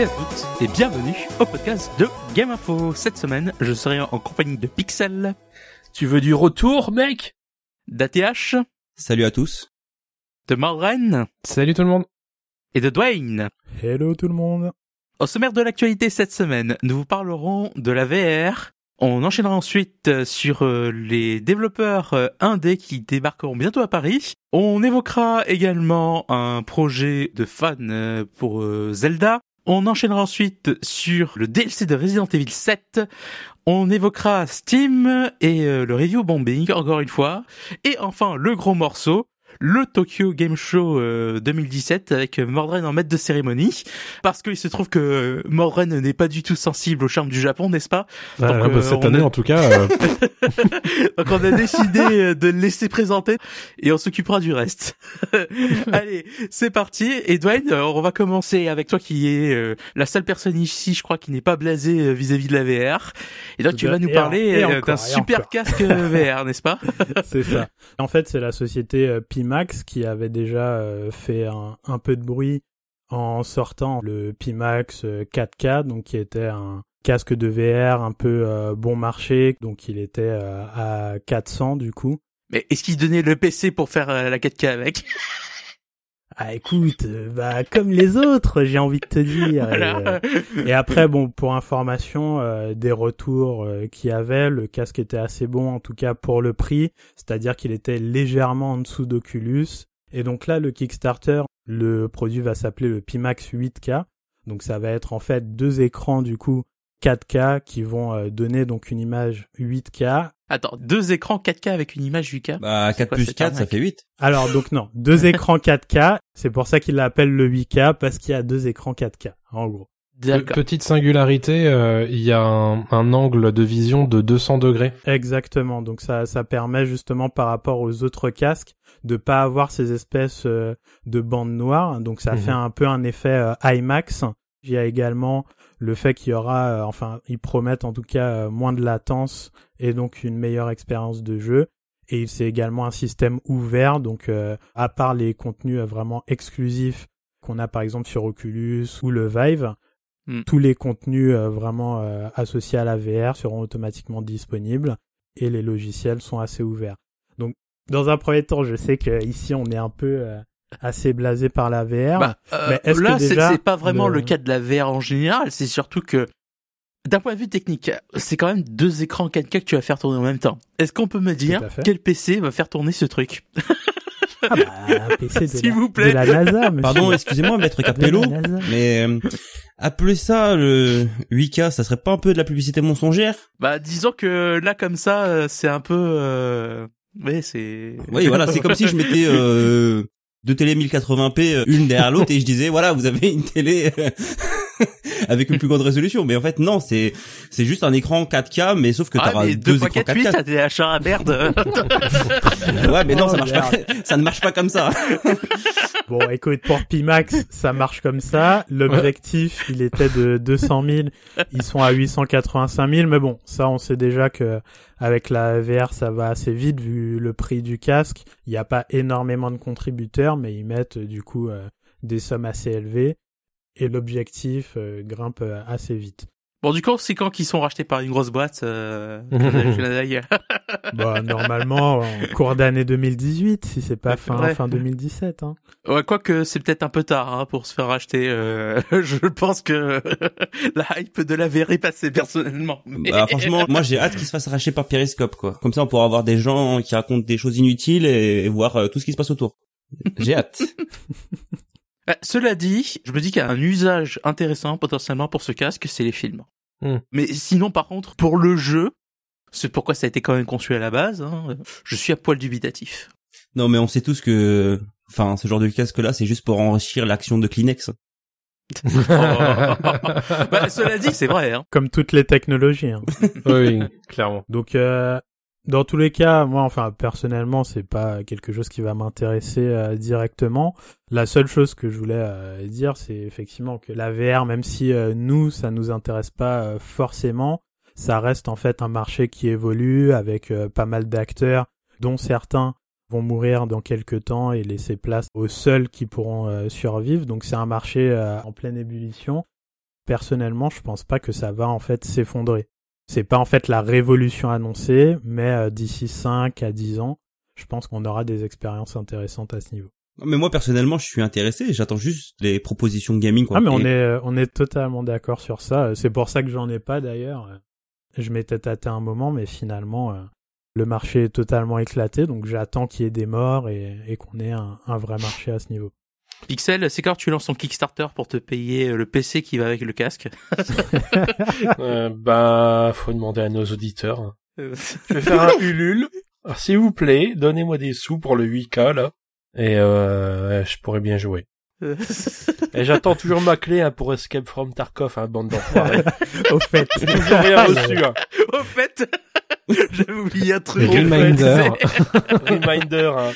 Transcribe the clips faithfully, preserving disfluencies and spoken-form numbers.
et à toutes, et bienvenue au podcast de Game Info. Cette semaine, je serai en compagnie de Pixel. Tu veux du retour, mec? D'A T H. Salut à tous. De Mordren. Salut tout le monde. Et de Dwayne. Hello tout le monde. Au sommaire de l'actualité cette semaine, nous vous parlerons de la V R. On enchaînera ensuite sur les développeurs indés qui débarqueront bientôt à Paris. On évoquera également un projet de fan pour Zelda. On enchaînera ensuite sur le D L C de Resident Evil sept. On évoquera Steam et le review bombing, encore une fois. Et enfin, le gros morceau, le Tokyo Game Show euh, deux mille dix-sept avec Mordren en maître de cérémonie, parce qu'il se trouve que Mordren n'est pas du tout sensible au charme du Japon, n'est-ce pas? Ah, Donc, bah, euh, cette on année a... en tout cas. Euh... Donc on a décidé de le laisser présenter et on s'occupera du reste. Allez, c'est parti. Et Dwayne, on va commencer avec toi qui est euh, la seule personne ici, je crois, qui n'est pas blasée vis-à-vis de la V R. Et donc tu vas nous et parler en, euh, encore, d'un super encore. casque V R, n'est-ce pas? C'est ça. En fait, c'est la société euh, Pimax qui avait déjà euh, fait un, un peu de bruit en sortant le Pimax euh, quatre K, donc qui était un casque de V R un peu euh, bon marché, donc il était euh, à quatre cents du coup. Mais est-ce qu'il donnait le P C pour faire euh, la quatre K avec? Ah écoute, euh, bah comme les autres, j'ai envie de te dire. Voilà. Et, euh, et après, bon, pour information, euh, des retours euh, qu'il y avait, le casque était assez bon, en tout cas pour le prix, c'est-à-dire qu'il était légèrement en dessous d'Oculus. Et donc là, le Kickstarter, le produit va s'appeler le Pimax huit K. Donc ça va être en fait deux écrans du coup quatre K qui vont euh, donner donc une image huit K. Attends, deux écrans quatre K avec une image huit K? Bah, quatre plus quatre, ça fait huit. Alors donc non, deux écrans quatre K, c'est pour ça qu'il l'appelle le huit K, parce qu'il y a deux écrans quatre K, en gros. D'accord. Petite singularité, euh, il y a un, un angle de vision de deux cents degrés. Exactement, donc ça ça permet justement par rapport aux autres casques de pas avoir ces espèces euh, de bandes noires, donc ça Mhm. fait un peu un effet euh, IMAX. Il y a également le fait qu'il y aura, euh, enfin ils promettent en tout cas euh, moins de latence et donc une meilleure expérience de jeu. Et c'est également un système ouvert, donc euh, à part les contenus euh, vraiment exclusifs qu'on a par exemple sur Oculus ou le Vive, Mm. tous les contenus euh, vraiment euh, associés à la V R seront automatiquement disponibles et les logiciels sont assez ouverts. Donc dans un premier temps, je sais que ici on est un peu euh, assez blasé par la V R. Bah, euh, mais est-ce là, que c'est, déjà c'est pas vraiment le... le cas de la V R en général, c'est surtout que, d'un point de vue technique, c'est quand même deux écrans quatre K que tu vas faire tourner en même temps. Est-ce qu'on peut me dire Tout à fait. quel P C va faire tourner ce truc? Ah bah, un P C de, S'il la, vous plaît. de la NASA, monsieur. Pardon, excusez-moi, maître De Capello, la NASA. mais euh, appeler ça le huit K, ça serait pas un peu de la publicité mensongère? Bah, disons que là, comme ça, euh, c'est un peu, euh... ouais, c'est... Oui, voilà, c'est comme si je mettais euh, deux télé mille quatre-vingts p, euh, une derrière l'autre, et je disais, voilà, vous avez une télé euh, avec une plus grande résolution. Mais en fait, non, c'est c'est juste un écran quatre K, mais sauf que Ah, t'auras mais deux deux fois écrans quatre huit, quatre K. t'as des achats à merde. Ouais, mais non, ça Oh, marche pas, ça ne marche pas comme ça. Bon, écoute, pour Pimax, ça marche comme ça. L'objectif, il était de deux cent mille. Ils sont à huit cent quatre-vingt-cinq mille. Mais bon, ça, on sait déjà que avec la V R, ça va assez vite vu le prix du casque. Il n'y a pas énormément de contributeurs, mais ils mettent euh, du coup euh, des sommes assez élevées. Et l'objectif euh, grimpe euh, assez vite. Bon, du coup, c'est quand qu'ils sont rachetés par une grosse boîte, euh, d'ailleurs. Bah, normalement, en cours d'année deux mille dix-huit, si c'est pas Ouais, fin, ouais. fin deux mille dix-sept, hein. Ouais, quoique c'est peut-être un peu tard hein, pour se faire racheter. Euh, je pense que la hype de la V R est passée personnellement. Mais... Bah, franchement, moi j'ai hâte qu'il se fasse arracher par Periscope, quoi. Comme ça, on pourra avoir des gens qui racontent des choses inutiles et, et voir euh, tout ce qui se passe autour. J'ai hâte. Euh, cela dit, je me dis qu'il y a un usage intéressant potentiellement pour ce casque, c'est les films. Mm. Mais sinon, par contre, pour le jeu, c'est pourquoi ça a été quand même conçu à la base, hein, je suis à poil dubitatif. Non, mais on sait tous que, enfin, ce genre de casque-là, c'est juste pour enrichir l'action de Kleenex. Oh. Bah, cela dit, c'est vrai. Hein. Comme toutes les technologies, hein. Oui, clairement. Donc, euh, dans tous les cas, moi, enfin, personnellement, c'est pas quelque chose qui va m'intéresser euh, directement. La seule chose que je voulais euh, dire, c'est effectivement que la V R, même si euh, nous, ça nous intéresse pas euh, forcément, ça reste en fait un marché qui évolue avec euh, pas mal d'acteurs, dont certains vont mourir dans quelques temps et laisser place aux seuls qui pourront euh, survivre. Donc, c'est un marché euh, en pleine ébullition. personnellement, je pense pas que ça va en fait s'effondrer. C'est pas en fait la révolution annoncée, mais euh, d'ici cinq à dix ans, je pense qu'on aura des expériences intéressantes à ce niveau. Mais moi personnellement, je suis intéressé. J'attends juste les propositions gaming. Quoi. Ah mais on Et... est on est totalement d'accord sur ça. C'est pour ça que j'en ai pas d'ailleurs. Je m'étais tâté un moment, mais finalement euh, le marché est totalement éclaté, donc j'attends qu'il y ait des morts et, et qu'on ait un, un vrai marché à ce niveau. Pixel, c'est quand tu lances ton Kickstarter pour te payer le P C qui va avec le casque. euh, bah, faut demander à nos auditeurs. Je vais faire un Ulule. Alors, s'il vous plaît, donnez-moi des sous pour le huit K, là. Et euh, je pourrais bien jouer. Et j'attends toujours ma clé hein, pour Escape from Tarkov, hein, bande d'enfoirés. Au fait. J'ai toujours rien reçu. Hein. Au fait, j'avais oublié un truc. Reminder. Reminder. Hein.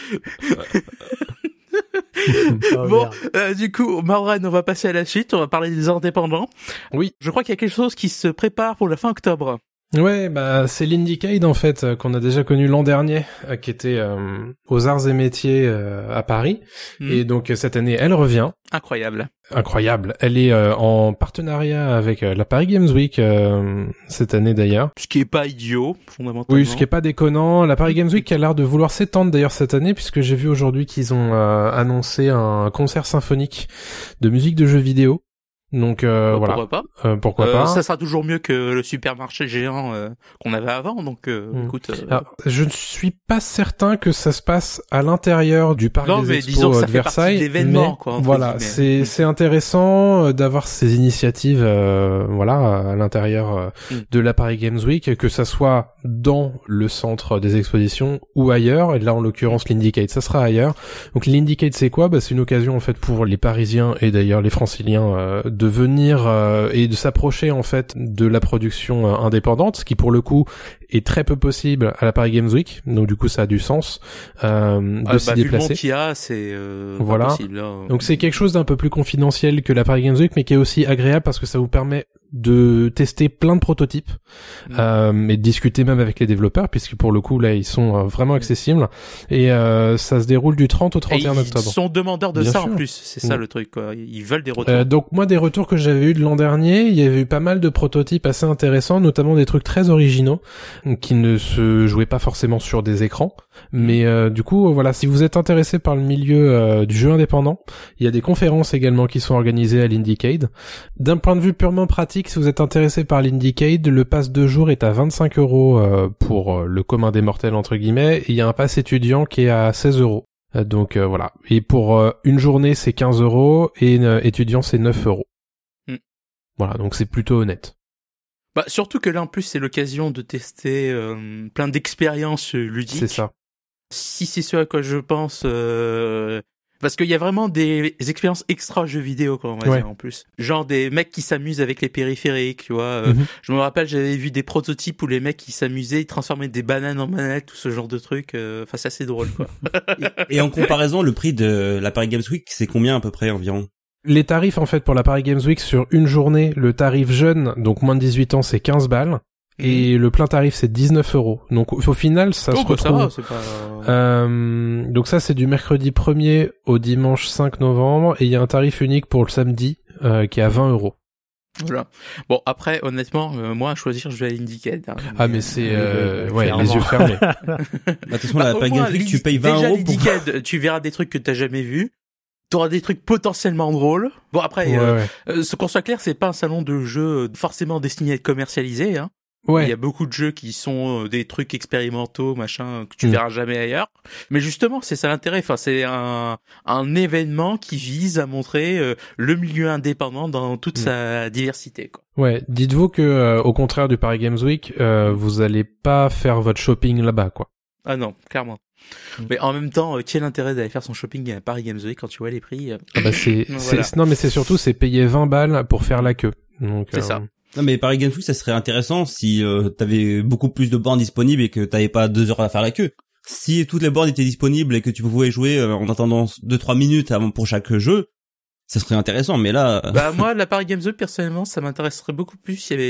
Oh, bon, euh, du coup, Marwan, on va passer à la suite. On va parler des indépendants. Oui. Je crois qu'il y a quelque chose qui se prépare pour la fin octobre. Ouais, bah c'est l'Indiecade en fait euh, qu'on a déjà connu l'an dernier, euh, qui était euh, aux Arts et Métiers euh, à Paris. Mmh. Et donc cette année, elle revient. Incroyable. Incroyable. Elle est euh, en partenariat avec euh, la Paris Games Week euh, cette année d'ailleurs. Ce qui est pas idiot, fondamentalement. Oui, ce qui est pas déconnant. La Paris Games Week a l'air de vouloir s'étendre d'ailleurs cette année, puisque j'ai vu aujourd'hui qu'ils ont euh, annoncé un concert symphonique de musique de jeux vidéo. Donc euh, bah, voilà. Pourquoi pas euh, Pourquoi euh, pas Ça sera toujours mieux que le supermarché géant euh, qu'on avait avant. Donc, euh, mmh. écoute. Euh... Alors, je ne suis pas certain que ça se passe à l'intérieur du parc non, des mais Expos disons que ça de fait Versailles. Partie de l'événement, mais quoi, voilà, guillemets. c'est c'est intéressant d'avoir ces initiatives, euh, voilà, à l'intérieur euh, mmh. de la Paris Games Week, que ça soit dans le centre des expositions ou ailleurs. Et là, en l'occurrence, l'Indiecade, ça sera ailleurs. Donc l'Indiecade, c'est quoi ? Bah, c'est une occasion en fait pour les Parisiens et d'ailleurs les Franciliens euh, de venir euh, et de s'approcher en fait de la production euh, indépendante, ce qui pour le coup est très peu possible à la Paris Games Week. Donc du coup, ça a du sens euh, de ah, s'y bah, déplacer. Vu le monde qu'il y a, c'est euh, voilà. pas possible. Hein. Donc c'est quelque chose d'un peu plus confidentiel que la Paris Games Week, mais qui est aussi agréable parce que ça vous permet de tester plein de prototypes mmh. euh, et de discuter même avec les développeurs, puisque pour le coup là ils sont euh, vraiment accessibles et euh, ça se déroule du trente au trente et un et octobre. Ils sont demandeurs de Bien ça sûr. En plus, c'est ça mmh. le truc quoi. Ils veulent des retours. Euh, donc moi des retours que j'avais eu de l'an dernier, il y avait eu pas mal de prototypes assez intéressants, notamment des trucs très originaux qui ne se jouaient pas forcément sur des écrans, mais euh, du coup voilà, si vous êtes intéressé par le milieu euh, du jeu indépendant, il y a des conférences également qui sont organisées à l'Indiecade. D'un point de vue purement pratique, si vous êtes intéressé par l'Indiecade, le pass de jour est à vingt-cinq euros euh, pour euh, le commun des mortels entre guillemets, et il y a un pass étudiant qui est à seize euros. Euh, donc euh, voilà. Et pour euh, une journée c'est quinze euros et euh, étudiant c'est neuf euros. Mm. Voilà, donc c'est plutôt honnête. Bah surtout que là en plus c'est l'occasion de tester euh, plein d'expériences ludiques. C'est ça. Si c'est ce à quoi je pense. Euh... Parce qu'il y a vraiment des expériences extra jeux vidéo, quoi, on va ouais. dire, en plus. Genre des mecs qui s'amusent avec les périphériques, tu vois. Euh, mm-hmm. Je me rappelle, j'avais vu des prototypes où les mecs qui s'amusaient, ils transformaient des bananes en manettes, tout ce genre de trucs. Euh... Enfin, c'est assez drôle, quoi. et, et en comparaison, le prix de la Paris Games Week, c'est combien à peu près environ ? Les tarifs, en fait, pour la Paris Games Week, sur une journée, le tarif jeune, donc moins de dix-huit ans, c'est quinze balles. Et le plein tarif c'est dix-neuf euros. Donc au final ça oh, se bah, retrouve. Ça va, c'est pas... euh, donc ça c'est du mercredi premier au dimanche cinq novembre et il y a un tarif unique pour le samedi euh, qui est à vingt euros. Voilà. Bon après honnêtement euh, moi à choisir je vais à l'Indiecade. Hein, ah mais c'est euh, ouais les yeux fermés. Bah, de toute façon la Paris Games Week tu payes vingt déjà, euros. Pour... L'Indiecade tu verras des trucs que t'as jamais vus. T'auras des trucs potentiellement drôles. Bon après, ouais, euh, ouais. Euh, ce qu'on soit clair, c'est pas un salon de jeux forcément destiné à être commercialisé. Hein. Ouais. Il y a beaucoup de jeux qui sont euh, des trucs expérimentaux, machin, que tu mmh. verras jamais ailleurs. Mais justement, c'est ça l'intérêt. Enfin, c'est un un événement qui vise à montrer euh, le milieu indépendant dans toute mmh. sa diversité, quoi. Ouais. Dites-vous que euh, au contraire du Paris Games Week, euh, vous allez pas faire votre shopping là-bas, quoi. Ah non, clairement. Mmh. Mais en même temps, euh, quel intérêt d'aller faire son shopping à Paris Games Week quand tu vois les prix euh... ah bah c'est, voilà. c'est non mais c'est surtout c'est payer vingt balles pour faire la queue. Donc c'est euh... ça. Non mais Paris Games Week ça serait intéressant si euh, t'avais beaucoup plus de bornes disponibles et que t'avais pas deux heures à faire la queue. Si toutes les bornes étaient disponibles et que tu pouvais jouer euh, en attendant deux trois minutes avant pour chaque jeu, ça serait intéressant. Mais là, bah moi la Paris Games Week personnellement ça m'intéresserait beaucoup plus s'il y avait des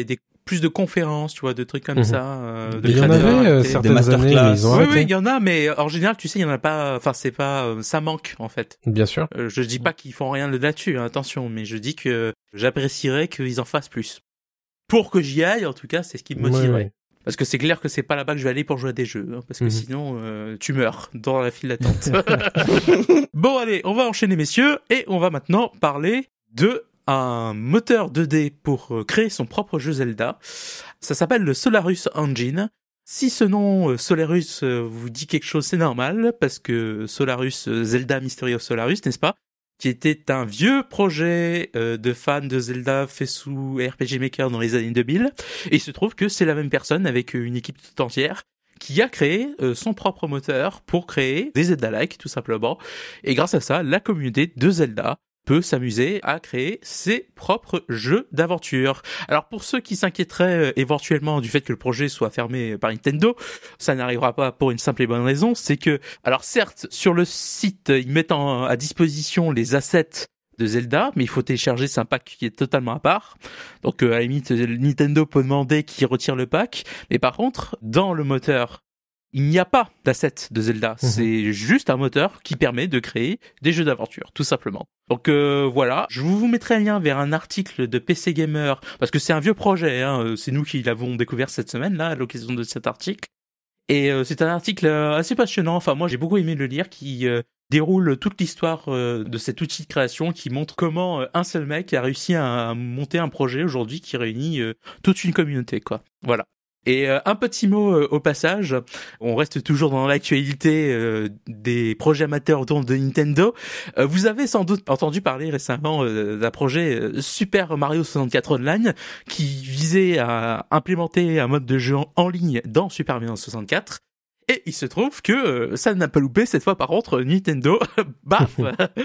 plus de conférences, tu vois, de trucs comme mmh. ça. Euh, de il y en avait euh, des... certaines années, mais ils ont oui, arrêté. oui, il y en a, mais en général, tu sais, il y en a pas. Enfin, c'est pas. Euh, ça manque en fait. Bien sûr. Euh, je dis pas qu'ils font rien là-dessus, hein, attention, mais je dis que j'apprécierais qu'ils en fassent plus. Pour que j'y aille, en tout cas, c'est ce qui me motiverait. Ouais, ouais. Parce que c'est clair que c'est pas là-bas que je vais aller pour jouer à des jeux, hein, parce que mmh. sinon euh, tu meurs dans la file d'attente. Bon allez, on va enchaîner messieurs, et on va maintenant parler de un moteur deux D pour euh, créer son propre jeu Zelda. Ça s'appelle le Solarus Engine. Si ce nom euh, Solarus euh, vous dit quelque chose, c'est normal, parce que Solarus, euh, Zelda Mystery of Solarus, n'est-ce pas, qui était un vieux projet euh, de fans de Zelda fait sous R P G Maker dans les années deux mille. Et il se trouve que c'est la même personne avec une équipe toute entière qui a créé euh, son propre moteur pour créer des Zelda-like, tout simplement. Et grâce à ça, la communauté de Zelda peut s'amuser à créer ses propres jeux d'aventure. Alors pour ceux qui s'inquiéteraient euh, éventuellement du fait que le projet soit fermé par Nintendo, ça n'arrivera pas pour une simple et bonne raison, c'est que, alors certes, sur le site, ils mettent en, à disposition les assets de Zelda, mais il faut télécharger, c'est un pack qui est totalement à part. Donc euh, à la limite, Nintendo peut demander qu'ils retirent le pack, mais par contre, dans le moteur, il n'y a pas d'assets de Zelda, mmh. c'est juste un moteur qui permet de créer des jeux d'aventure, tout simplement. Donc euh, voilà, je vous mettrai un lien vers un article de P C Gamer, parce que c'est un vieux projet, hein, c'est nous qui l'avons découvert cette semaine, là, à l'occasion de cet article. Et euh, c'est un article assez passionnant, enfin moi j'ai beaucoup aimé le lire, qui euh, déroule toute l'histoire euh, de cet outil de création, qui montre comment euh, un seul mec a réussi à, à monter un projet aujourd'hui qui réunit euh, toute une communauté, quoi. Voilà. Et euh, un petit mot euh, au passage, on reste toujours dans l'actualité euh, des projets amateurs autour de Nintendo. Euh, vous avez sans doute entendu parler récemment euh, d'un projet euh, Super Mario soixante-quatre Online qui visait à implémenter un mode de jeu en, en ligne dans Super Mario soixante-quatre. Et il se trouve que euh, ça n'a pas loupé cette fois. Par contre, Nintendo, baf,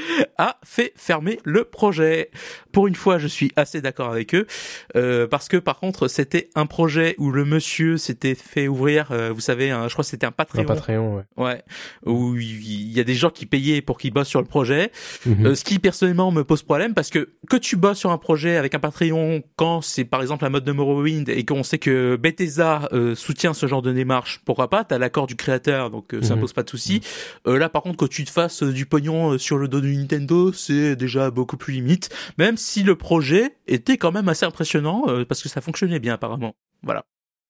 a fait fermer le projet. Pour une fois, je suis assez d'accord avec eux, euh, parce que par contre, c'était un projet où le monsieur s'était fait ouvrir, euh, vous savez, un, je crois que c'était un Patreon. Un Patreon, ouais. Ouais, où il y a des gens qui payaient pour qu'ils bossent sur le projet. Mm-hmm. Euh, ce qui personnellement me pose problème, parce que que tu bosses sur un projet avec un Patreon quand c'est par exemple un mode de Morrowind et qu'on sait que Bethesda euh, soutient ce genre de démarche, pourquoi pas, t'as l'accord du créateur, donc euh, ça mmh. pose pas de souci. Euh, là par contre, que tu te fasses euh, du pognon euh, sur le dos de Nintendo, c'est déjà beaucoup plus limite, même si le projet était quand même assez impressionnant, euh, parce que ça fonctionnait bien apparemment. Voilà.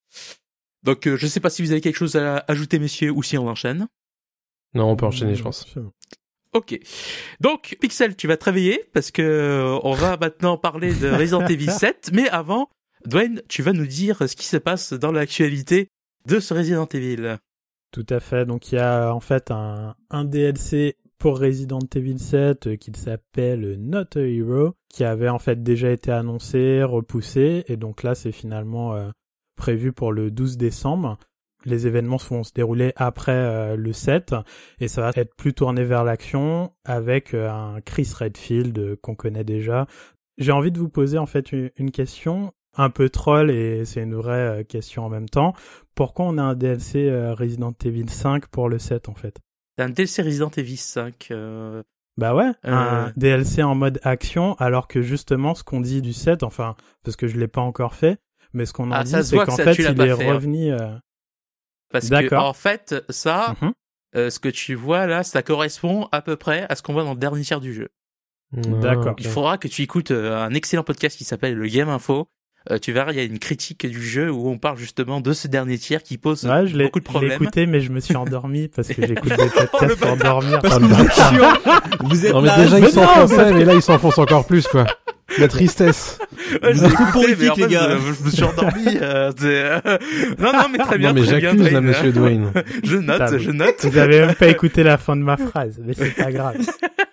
Donc euh, je sais pas si vous avez quelque chose à ajouter messieurs, ou si on enchaîne. Non, on peut enchaîner, je pense. Ok. Donc, Pixel, tu vas te réveiller, parce que euh, on va maintenant parler de Resident Evil sept, mais avant, Dwayne, tu vas nous dire ce qui se passe dans l'actualité de ce Resident Evil. Tout à fait. Donc il y a en fait un, un D L C pour Resident Evil sept euh, qui s'appelle Not a Hero, qui avait en fait déjà été annoncé, repoussé, et donc là c'est finalement euh, prévu pour le douze décembre. Les événements vont se dérouler après euh, le sept, et ça va être plus tourné vers l'action avec euh, un Chris Redfield euh, qu'on connaît déjà. J'ai envie de vous poser en fait une, une question un peu troll, et c'est une vraie euh, question en même temps. Pourquoi on a un D L C euh, Resident Evil cinq pour le sept en fait? C'est un D L C Resident Evil cinq. Euh... Bah ouais, euh... un D L C en mode action, alors que justement ce qu'on dit du sept, enfin, parce que je l'ai pas encore fait, mais ce qu'on en ah, dit, c'est c'est qu'en ça, fait, il est fait, revenu... Euh... Parce D'accord. que, en fait, ça, mm-hmm. euh, ce que tu vois là, ça correspond à peu près à ce qu'on voit dans le dernier tiers du jeu. D'accord. Il faudra que tu écoutes euh, un excellent podcast qui s'appelle le Game Info. Euh, tu verras, il y a une critique du jeu où on parle justement de ce dernier tiers qui pose ouais, je beaucoup de problèmes. Je l'ai écouté, mais je me suis endormi parce que j'écoute des podcasts pour dormir. Parce que vous êtes chiant. Vous êtes non, mais là, déjà, mais ils s'enfonçaient, mais là, ils s'enfoncent encore plus, quoi. La tristesse. Ouais, vous êtes pourrifiques, les gars. Je, je me suis endormi. Euh, euh... Non, non, mais très bien. Non, mais j'accuse, là, monsieur Dwayne. Je note, Putain, je note. Vous avez même pas écouté la fin de ma phrase, mais c'est pas grave.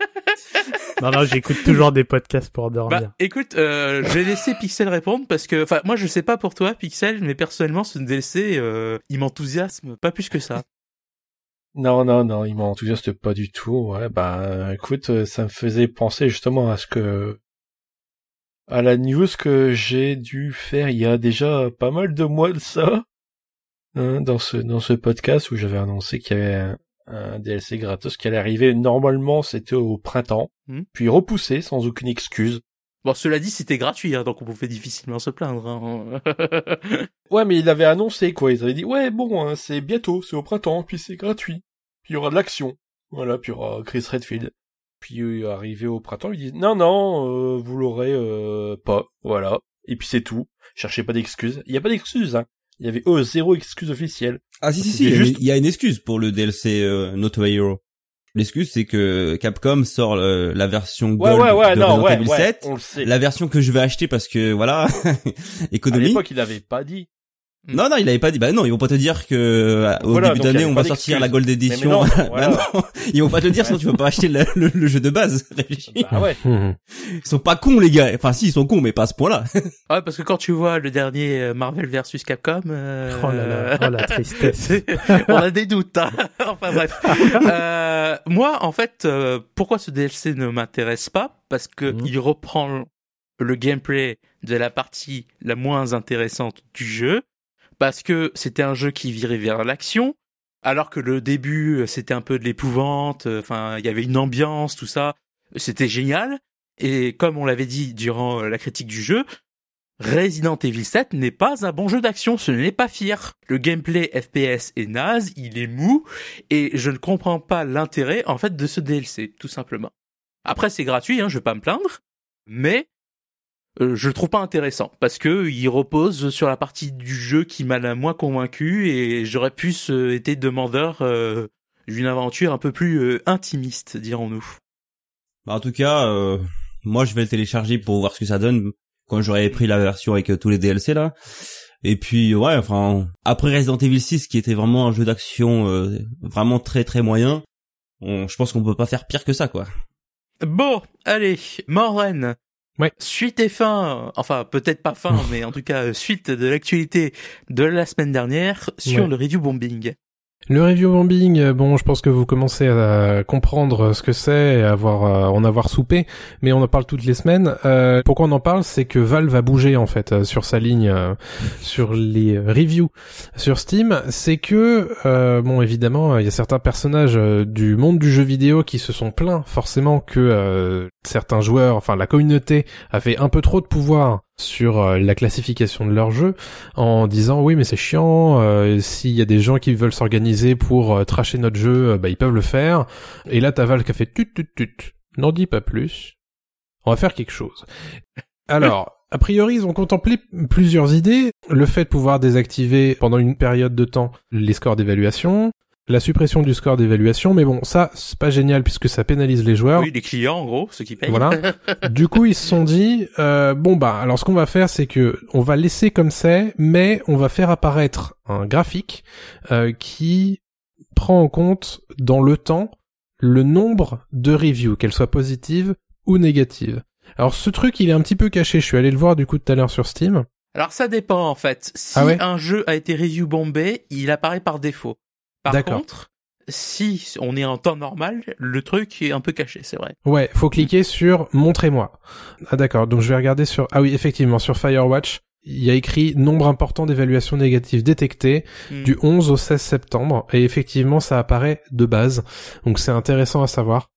Non, non, j'écoute toujours des podcasts pour dormir. Bah, écoute, euh, je vais laisser Pixel répondre parce que, enfin, moi, je sais pas pour toi, Pixel, mais personnellement, ce D L C, euh, il m'enthousiasme pas plus que ça. Non, non, non, il m'enthousiasme pas du tout. Ouais, bah, écoute, ça me faisait penser justement à ce que, à la news que j'ai dû faire il y a déjà pas mal de mois de ça, hein, dans ce, dans ce podcast où j'avais annoncé qu'il y avait un, un D L C gratos qui allait arriver. Normalement, c'était au printemps, mmh. puis repoussé sans aucune excuse. Bon, cela dit, c'était gratuit, hein, donc on pouvait difficilement se plaindre. Hein. Ouais, mais il avait annoncé, quoi. Ils avaient dit, ouais, bon, hein, c'est bientôt, c'est au printemps, puis c'est gratuit. Puis il y aura de l'action. Voilà, puis il y aura Chris Redfield. Puis euh, arrivé au printemps, ils disent, non, non, euh, vous l'aurez euh, pas. Voilà. Et puis c'est tout. Cherchez pas d'excuses. Il y a pas d'excuses, hein. Il y avait oh, zéro excuse officielle. Ah si, si, si, il juste... y a une excuse pour le D L C euh, Not a Hero. L'excuse, c'est que Capcom sort euh, la version Gold ouais, ouais, ouais, de non, Resident ouais, Evil ouais, sept, on le sait. La version que je vais acheter parce que, voilà, économie. À l'époque, il avait pas dit. Non, non, il avait pas dit. Bah non, ils vont pas te dire que au voilà, début d'année, on va sortir la Gold Edition. Non, voilà. Bah non, ils vont pas te dire, sinon tu vas pas acheter le, le, le jeu de base. Bah ouais. Ils sont pas cons, les gars. Enfin, si, ils sont cons, mais pas à ce point-là. Ouais, parce que quand tu vois le dernier Marvel versus Capcom, euh... oh là là, oh la tristesse. On a des doutes. Hein. Enfin bref. euh, moi, en fait, euh, pourquoi ce D L C ne m'intéresse pas? Parce que mmh. il reprend le gameplay de la partie la moins intéressante du jeu. Parce que c'était un jeu qui virait vers l'action, alors que le début, c'était un peu de l'épouvante, enfin, il y avait une ambiance, tout ça, c'était génial. Et comme on l'avait dit durant la critique du jeu, Resident Evil sept n'est pas un bon jeu d'action, ce n'est pas fier. Le gameplay F P S est naze, il est mou, et je ne comprends pas l'intérêt, en fait, de ce D L C, tout simplement. Après, c'est gratuit, hein, je vais pas me plaindre, mais... Euh, je le trouve pas intéressant parce que il repose sur la partie du jeu qui m'a la moins convaincu et j'aurais pu euh, été demandeur euh, d'une aventure un peu plus euh, intimiste, dirons-nous. Bah en tout cas, euh, moi je vais le télécharger pour voir ce que ça donne quand j'aurai pris la version avec euh, tous les D L C là. Et puis ouais, enfin après Resident Evil six qui était vraiment un jeu d'action euh, vraiment très très moyen, on, je pense qu'on peut pas faire pire que ça quoi. Bon, allez, Morren. Ouais. Suite et fin, enfin peut-être pas fin, mais en tout cas suite de l'actualité de la semaine dernière sur ouais. le review bombing. Le review bombing, bon, je pense que vous commencez à comprendre ce que c'est, à avoir, à en avoir soupé, mais on en parle toutes les semaines. Euh, pourquoi on en parle, c'est que Valve a bougé en fait sur sa ligne, euh, sur les reviews sur Steam. C'est que, euh, bon, évidemment, il y a certains personnages euh, du monde du jeu vidéo qui se sont plaints forcément que euh, certains joueurs, enfin la communauté, avait un peu trop de pouvoir sur euh, la classification de leur jeu en disant oui mais c'est chiant, euh, s'il y a des gens qui veulent s'organiser pour euh, trasher notre jeu, euh, bah ils peuvent le faire. Et là t'as Valve qui a fait tut tut tut, n'en dis pas plus, on va faire quelque chose. Alors a priori ils ont contemplé plusieurs idées, le fait de pouvoir désactiver pendant une période de temps les scores d'évaluation, la suppression du score d'évaluation, mais bon, ça, c'est pas génial puisque ça pénalise les joueurs. Oui, les clients, en gros, ceux qui payent. Voilà. Du coup, ils se sont dit, euh, bon bah, alors ce qu'on va faire, c'est que on va laisser comme c'est, mais on va faire apparaître un graphique euh, qui prend en compte dans le temps le nombre de reviews, qu'elles soient positives ou négatives. Alors ce truc, il est un petit peu caché. Je suis allé le voir du coup tout à l'heure sur Steam. Alors ça dépend en fait. Si ah ouais un jeu a été review bombé, il apparaît par défaut. Par D'accord. contre, si on est en temps normal, le truc est un peu caché, c'est vrai. Ouais, faut cliquer sur « Montrez-moi ». Ah d'accord, donc je vais regarder sur... Ah oui, effectivement, sur Firewatch, il y a écrit « Nombre important d'évaluations négatives détectées mm. du onze au seize septembre ». Et effectivement, ça apparaît de base. Donc c'est intéressant à savoir.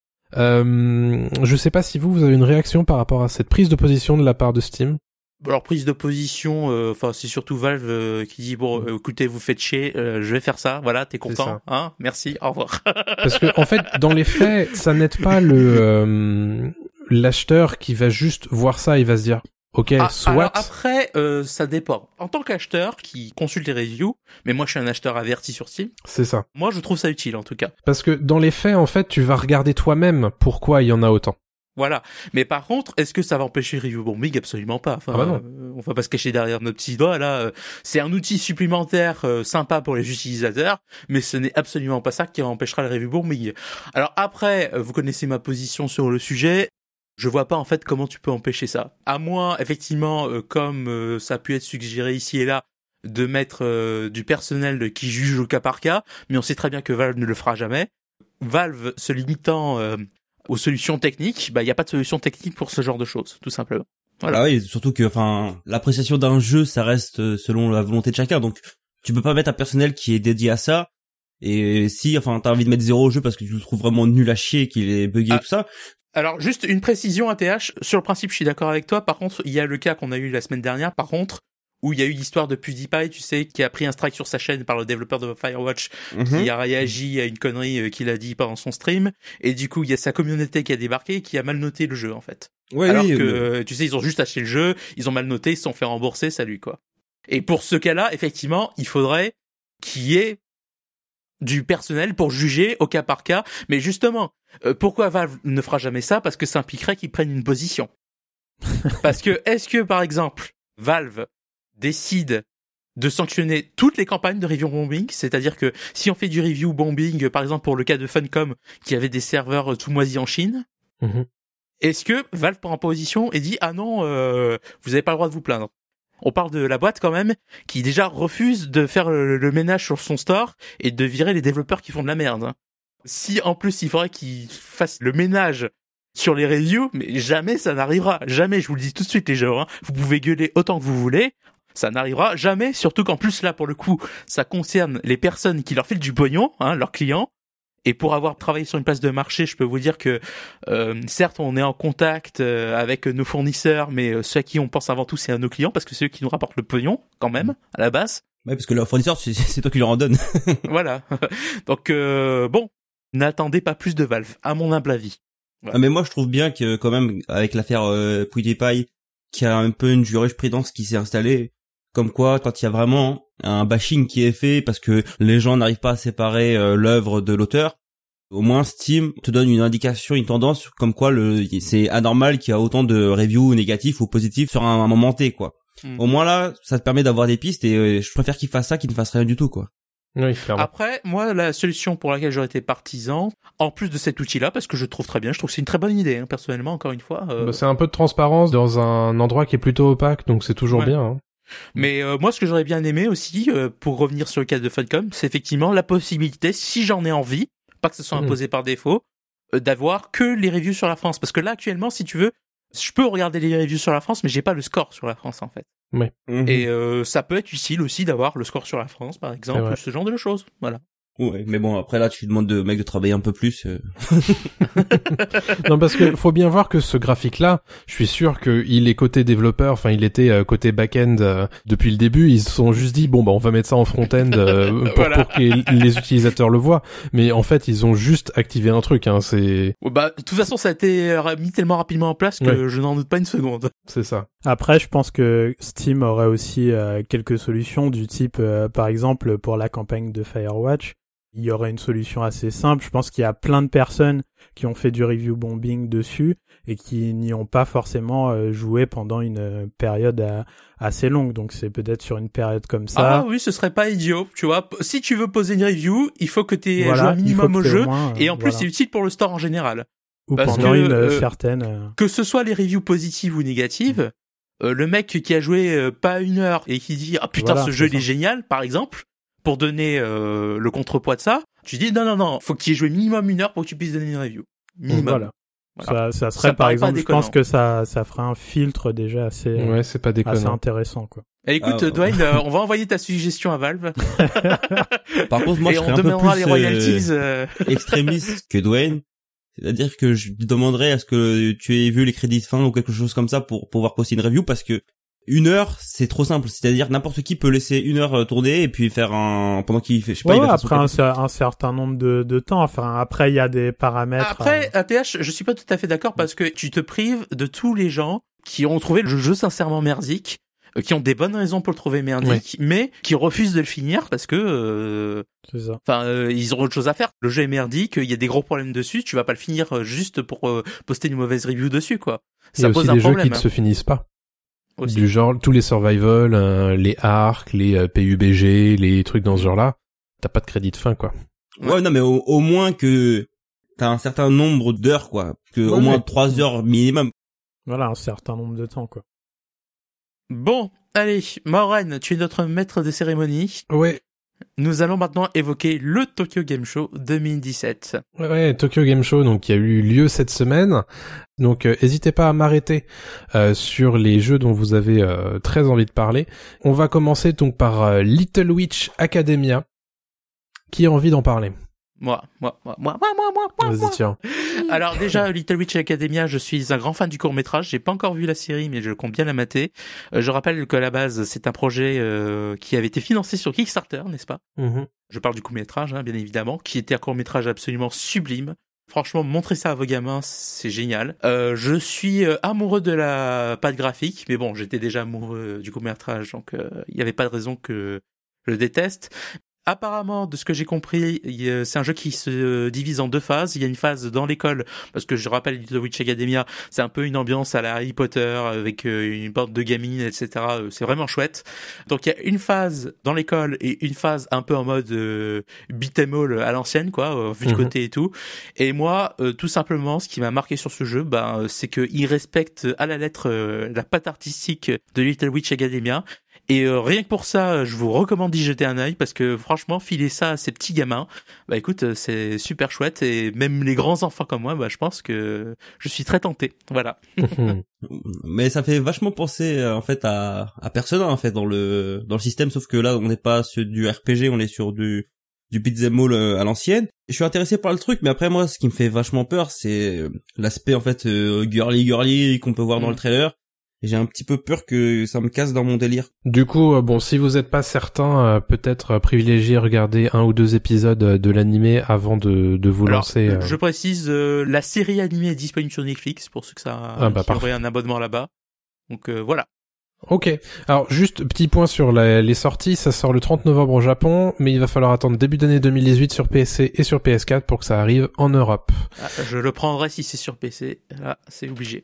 Euh, je sais pas si vous, vous avez une réaction par rapport à cette prise de position de la part de Steam. Alors prise de position, enfin euh, c'est surtout Valve euh, qui dit bon euh, écoutez vous faites chier, euh, je vais faire ça, voilà t'es content, hein, merci, au revoir. Parce que en fait dans les faits ça n'aide pas le euh, l'acheteur qui va juste voir ça, il va se dire ok ah, soit. Alors après euh, ça dépend. En tant qu'acheteur qui consulte les reviews, mais moi je suis un acheteur averti sur Steam. C'est ça. Moi je trouve ça utile en tout cas. Parce que dans les faits en fait tu vas regarder toi-même pourquoi il y en a autant. Voilà. Mais par contre, est-ce que ça va empêcher review bombing? Absolument pas. Enfin, ah bah non. Euh, on va pas se cacher derrière nos petits doigts, là. C'est un outil supplémentaire euh, sympa pour les utilisateurs, mais ce n'est absolument pas ça qui empêchera le review bombing. Alors après, vous connaissez ma position sur le sujet. Je vois pas, en fait, comment tu peux empêcher ça. À moins, effectivement, euh, comme euh, ça a pu être suggéré ici et là, de mettre euh, du personnel qui juge au cas par cas, mais on sait très bien que Valve ne le fera jamais. Valve se limitant... Euh, aux solutions techniques, bah il y a pas de solution technique pour ce genre de choses, tout simplement. Voilà. Ah oui, surtout que enfin l'appréciation d'un jeu, ça reste selon la volonté de chacun. Donc tu peux pas mettre un personnel qui est dédié à ça. Et si enfin t'as envie de mettre zéro au jeu parce que tu le trouves vraiment nul à chier, qu'il est buggé ah. et tout ça, Alors, juste une précision A T H. Sur le principe, je suis d'accord avec toi. Par contre, il y a le cas qu'on a eu la semaine dernière, par contre, où il y a eu l'histoire de PewDiePie, tu sais, qui a pris un strike sur sa chaîne par le développeur de Firewatch, Mm-hmm. qui a réagi à une connerie qu'il a dit pendant son stream. Et du coup, il y a sa communauté qui a débarqué et qui a mal noté le jeu, en fait. Ouais, Alors oui, que, euh, tu sais, ils ont juste acheté le jeu, ils ont mal noté, ils se sont fait rembourser, salut, quoi. Et pour ce cas-là, effectivement, il faudrait qu'il y ait du personnel pour juger au cas par cas. Mais justement, euh, pourquoi Valve ne fera jamais ça? Parce que ça impliquerait qu'ils prennent une position. Parce que, est-ce que, par exemple, Valve décide de sanctionner toutes les campagnes de review bombing, c'est-à-dire que si on fait du review bombing, par exemple pour le cas de Funcom, qui avait des serveurs tout moisis en Chine, Mhm. est-ce que Valve prend en position et dit « Ah non, euh, vous avez pas le droit de vous plaindre ». On parle de la boîte quand même, qui déjà refuse de faire le, le ménage sur son store et de virer les développeurs qui font de la merde. hein. Si en plus il faudrait qu'ils fassent le ménage sur les reviews, mais jamais ça n'arrivera. Jamais, je vous le dis tout de suite les gens, hein. Vous pouvez gueuler autant que vous voulez, ça n'arrivera jamais, surtout qu'en plus là pour le coup, ça concerne les personnes qui leur filent du pognon, hein, leurs clients. Et pour avoir travaillé sur une place de marché, je peux vous dire que euh, certes on est en contact euh, avec nos fournisseurs, mais euh, ceux à qui on pense avant tout c'est à nos clients parce que c'est eux qui nous rapportent le pognon quand même à la base. ouais, parce que leur fournisseur, c'est, c'est toi qui leur en donne. Voilà. Donc euh, bon, n'attendez pas plus de Valve, à mon humble avis. Ah, mais moi, je trouve bien que quand même, avec l'affaire euh, PewDiePie, qu'il y a un peu une jurisprudence qui s'est installée, comme quoi, quand il y a vraiment un bashing qui est fait parce que les gens n'arrivent pas à séparer euh, l'œuvre de l'auteur, au moins Steam te donne une indication, une tendance, comme quoi le c'est anormal qu'il y a autant de reviews négatifs ou positifs sur un, un moment T, quoi. Mm. Au moins là, ça te permet d'avoir des pistes et euh, je préfère qu'ils fassent ça qu'ils ne fassent rien du tout, quoi. Oui, clairement. Après, moi, la solution pour laquelle j'aurais été partisan, en plus de cet outil-là, parce que je trouve très bien, je trouve que c'est une très bonne idée, hein, personnellement, encore une fois. euh, Bah, c'est un peu de transparence dans un endroit qui est plutôt opaque, donc c'est toujours Ouais. bien. Hein. Mais euh, moi, ce que j'aurais bien aimé aussi, euh, pour revenir sur le cas de Funcom, c'est effectivement la possibilité, si j'en ai envie, pas que ce soit Mmh. imposé par défaut, euh, d'avoir que les reviews sur la France. Parce que là, actuellement, si tu veux, je peux regarder les reviews sur la France, mais j'ai pas le score sur la France, en fait. Mm-hmm. Et euh, ça peut être utile aussi d'avoir le score sur la France, par C'est exemple, vrai. ce genre de choses. Voilà. Ouais, mais bon, après là, tu demandes de mec de travailler un peu plus. Euh... Non, parce que faut bien voir que ce graphique-là, je suis sûr qu'il est côté développeur, enfin il était euh, côté back-end euh, depuis le début. Ils se sont juste dit bon bah on va mettre ça en front-end euh, pour, Voilà. pour que les, les utilisateurs le voient. Mais en fait ils ont juste activé un truc. Hein, c'est Ouais, Bah, de toute façon, ça a été euh, mis tellement rapidement en place que Ouais. je n'en doute pas une seconde. c'est ça. Après, je pense que Steam aurait aussi euh, quelques solutions du type, euh, par exemple, pour la campagne de Firewatch, il y aurait une solution assez simple. Je pense qu'il y a plein de personnes qui ont fait du review bombing dessus et qui n'y ont pas forcément euh, joué pendant une euh, période euh, assez longue. Donc c'est peut-être sur une période comme ça. Ah oui, ce serait pas idiot, tu vois. P- Si tu veux poser une review, il faut que tu aies Voilà, joué un il faut minimum que au t'aies jeu, moins, euh, et en plus voilà. c'est utile pour le store en général. Ou parce pendant que, une euh, euh, certaine... euh, Que ce soit les reviews positives ou négatives, euh, le mec qui a joué euh, pas une heure et qui dit « Ah putain, Voilà, ce jeu c'est il est ça. génial », par exemple, pour donner euh, le contrepoids de ça, tu dis « Non, non, non, faut que tu aies joué minimum une heure pour que tu puisses donner une review. » Minimum. Voilà. Voilà. Ça, ça serait Ça par paraît pas exemple, je déconnant. pense que ça, ça ferait un filtre déjà assez, euh, Ouais, c'est pas assez déconnant. intéressant, quoi. Et écoute, Ah, ouais. Dwayne, euh, on va envoyer ta suggestion à Valve, Par contre, moi, et je serais on un peu demandera les plus royalties. euh, euh, extrémiste que Dwayne. C'est-à-dire que je demanderais à ce que tu aies vu les crédits de fin ou quelque chose comme ça pour pouvoir poster une review, parce que une heure, c'est trop simple. C'est-à-dire n'importe qui peut laisser une heure euh, tourner et puis faire un pendant qu'il fait, je sais pas, Ouais, il va ouais, faire son après un, quelque- cer- un certain nombre de, de temps. Enfin, après, il y a des paramètres. Après, euh, A T H, je suis pas tout à fait d'accord parce que tu te prives de tous les gens qui ont trouvé le jeu sincèrement merdique, euh, qui ont des bonnes raisons pour le trouver merdique, mais qui refusent de le finir parce que, euh, c'est ça. enfin, euh, ils ont autre chose à faire. Le jeu est merdique, il y a des gros problèmes dessus, tu vas pas le finir euh, juste pour euh, poster une mauvaise review dessus, quoi. Il y a Ça aussi pose un des jeux problème. qui ne se finissent pas. hein, aussi. Du genre tous les survival, euh, les arcs, les euh, P U B G, les trucs dans ce genre-là. T'as pas de crédit de fin, quoi. Ouais, non, mais au, au moins que t'as un certain nombre d'heures, quoi. Que au Ouais, moins mais- trois heures minimum. Voilà, un certain nombre de temps, quoi. Bon, allez, Maureen, tu es notre maître des cérémonies. Ouais. Nous allons maintenant évoquer le Tokyo Game Show deux mille dix-sept. Ouais, ouais, Tokyo Game Show, donc qui a eu lieu cette semaine. Donc, euh, n'hésitez pas à m'arrêter euh, sur les jeux dont vous avez euh, très envie de parler. On va commencer donc par euh, Little Witch Academia. Qui a envie d'en parler? Moi, moi, moi, moi, moi, moi, moi, moi. Vas-y, tiens. Alors déjà, Little Witch Academia, je suis un grand fan du court-métrage. J'ai pas encore vu la série, mais je compte bien la mater. Euh, je rappelle que à la base, c'est un projet euh, qui avait été financé sur Kickstarter, n'est-ce pas? Mm-hmm. Je parle du court-métrage, hein, bien évidemment, qui était un court-métrage absolument sublime. Franchement, montrez ça à vos gamins, c'est génial. Euh, je suis euh, amoureux de la patte graphique, mais bon, j'étais déjà amoureux du court-métrage, donc il euh, y avait pas de raison que je le déteste. Apparemment, de ce que j'ai compris, c'est un jeu qui se divise en deux phases. Il y a une phase dans l'école, parce que je rappelle Little Witch Academia, c'est un peu une ambiance à la Harry Potter, avec une bande de gamines, et cetera. C'est vraiment chouette. Donc il y a une phase dans l'école et une phase un peu en mode euh, beat'em all à l'ancienne, quoi, euh, vu de côté et tout. Et moi, euh, tout simplement, ce qui m'a marqué sur ce jeu, ben, c'est qu'il respecte à la lettre euh, la patte artistique de Little Witch Academia. Et euh, rien que pour ça, je vous recommande d'y jeter un œil parce que franchement, filer ça à ces petits gamins, bah écoute, c'est super chouette et même les grands enfants comme moi, bah je pense que je suis très tenté. Voilà. Mais ça fait vachement penser euh, en fait à à Persona en fait dans le dans le système, sauf que là on n'est pas sur du R P G, on est sur du du beat'em all à l'ancienne. Je suis intéressé par le truc, mais après moi, ce qui me fait vachement peur, c'est l'aspect en fait euh, girly girly qu'on peut voir mmh. dans le trailer. J'ai un petit peu peur que ça me casse dans mon délire. Du coup, bon, si vous êtes pas certain, euh, peut-être privilégier regarder un ou deux épisodes de l'animé avant de, de vous Alors, lancer. Euh... Je précise, euh, la série animée est disponible sur Netflix pour ceux que ça ah, bah, qui auraient un abonnement là-bas. Donc euh, voilà. Ok. Alors juste petit point sur la, les sorties, ça sort le trente novembre au Japon, mais il va falloir attendre début d'année deux mille dix-huit sur P S C et sur P S quatre pour que ça arrive en Europe. Ah, je le prendrai si c'est sur P C. Là, c'est obligé.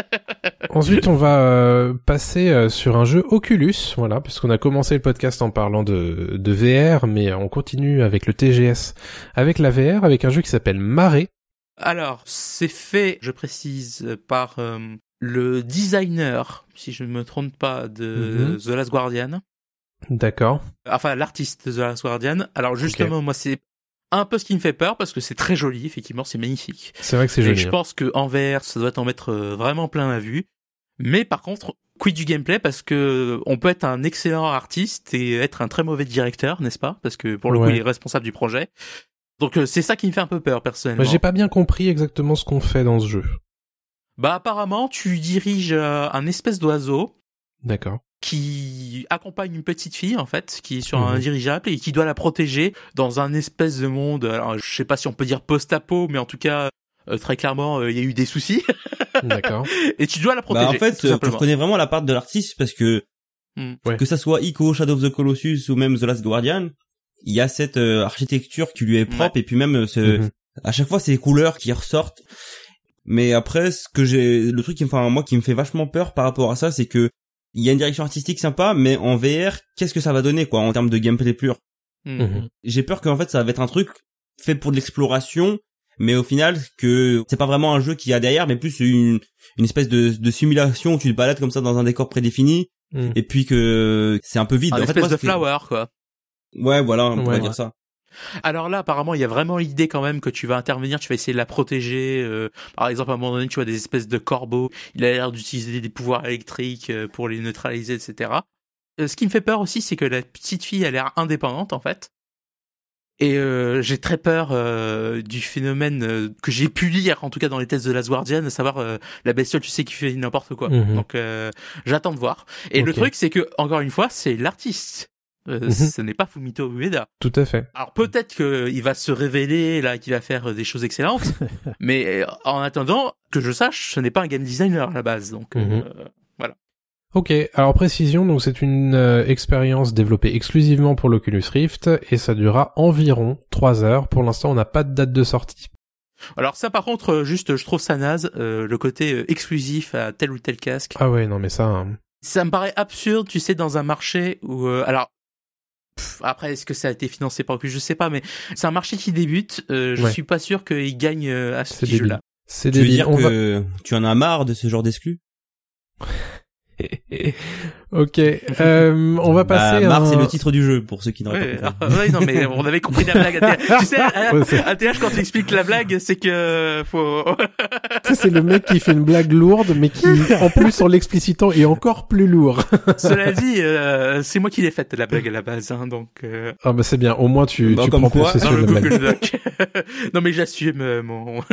Ensuite, on va euh, passer euh, sur un jeu Oculus, voilà, puisqu'on a commencé le podcast en parlant de, de V R, mais on continue avec le T G S, avec la V R, avec un jeu qui s'appelle Marée. Alors, c'est fait, je précise, par euh, le designer, si je ne me trompe pas, de mm-hmm. The Last Guardian. D'accord. Enfin, l'artiste de The Last Guardian. Alors justement, okay. moi, c'est un peu ce qui me fait peur, parce que c'est très joli, effectivement, c'est magnifique. C'est vrai que c'est et joli. Je hein. pense que en V R, ça doit t'en mettre vraiment plein la vue. Mais par contre, quid du gameplay, parce que on peut être un excellent artiste et être un très mauvais directeur, n'est-ce pas? Parce que pour le ouais. coup, il est responsable du projet. Donc c'est ça qui me fait un peu peur, personnellement. Bah, j'ai pas bien compris exactement ce qu'on fait dans ce jeu. Bah apparemment, tu diriges euh, un espèce d'oiseau. D'accord. Qui accompagne une petite fille, en fait, qui est sur mmh. un dirigeable et qui doit la protéger dans un espèce de monde, alors je sais pas si on peut dire post-apo, mais en tout cas, euh, très clairement, il euh, y a eu des soucis. D'accord. Et tu dois la protéger. Bah en fait, tu reconnais vraiment la part de l'artiste parce que, mmh. ouais. que ça soit Ico, Shadow of the Colossus ou même The Last Guardian, il y a cette euh, architecture qui lui est propre ouais. et puis même ce, mmh. à chaque fois ces couleurs qui ressortent. Mais après, ce que j'ai, le truc qui me fait, enfin, moi, qui me fait vachement peur par rapport à ça, c'est que il y a une direction artistique sympa, mais en V R, qu'est-ce que ça va donner, quoi, en termes de gameplay pur? Mmh. J'ai peur qu'en fait, ça va être un truc fait pour de l'exploration, mais au final, que c'est pas vraiment un jeu qu'il y a derrière, mais plus une, une espèce de, de simulation où tu te balades comme ça dans un décor prédéfini, mmh. et puis que c'est un peu vide. Un en espèce fait, moi, de flower, quoi. Ouais, voilà, on ouais, pourrait ouais. dire ça. Alors là, apparemment, il y a vraiment l'idée quand même que tu vas intervenir, tu vas essayer de la protéger. Euh, par exemple, à un moment donné, tu vois des espèces de corbeaux. Il a l'air d'utiliser des pouvoirs électriques euh, pour les neutraliser, et cetera. Euh, ce qui me fait peur aussi, c'est que la petite fille a l'air indépendante, en fait. Et euh, j'ai très peur euh, du phénomène euh, que j'ai pu lire, en tout cas dans les tests de Last Guardian, à savoir euh, la bestiole, tu sais, qui fait n'importe quoi. Mm-hmm. Donc, euh, j'attends de voir. Et okay. le truc, c'est que, encore une fois, c'est l'artiste. Euh, mm-hmm. Ce n'est pas Fumito Ueda. Tout à fait. Alors peut-être qu'il va se révéler là, qu'il va faire des choses excellentes, mais en attendant que je sache, ce n'est pas un game designer à la base, donc mm-hmm. euh, voilà. Ok, alors précision, donc c'est une euh, expérience développée exclusivement pour l'Oculus Rift et ça durera environ trois heures. Pour l'instant, on n'a pas de date de sortie. Alors ça, par contre, juste, je trouve ça naze, euh, le côté euh, exclusif à tel ou tel casque. Ah ouais, non mais ça. Hein... Ça me paraît absurde, tu sais, dans un marché où, euh, alors. Pff, après, est-ce que ça a été financé par Oculus? Je sais pas, mais c'est un marché qui débute. Euh, je ouais. suis pas sûr qu'il gagne euh, à ce petit jeu-là. C'est tu veux débile. dire On que va... tu en as marre de ce genre d'exclus? Ok, euh, on va passer bah, Mars, à... c'est le titre du jeu, pour ceux qui n'auraient Ouais, pas compris. ah, ouais, non, mais on avait compris la blague. À T H. Tu sais, à, Ouais, c'est- à T H, quand tu expliques la blague, c'est que faut... Ça, c'est le mec qui fait une blague lourde, mais qui, en plus, en l'explicitant, est encore plus lourd. Cela dit, euh, c'est moi qui l'ai faite, la blague à la base, hein, donc... Euh... Ah bah c'est bien, au moins tu, Bah, tu comme prends quoi, possession Dans de le la blague. Google Doc. Non, mais j'assume euh, mon...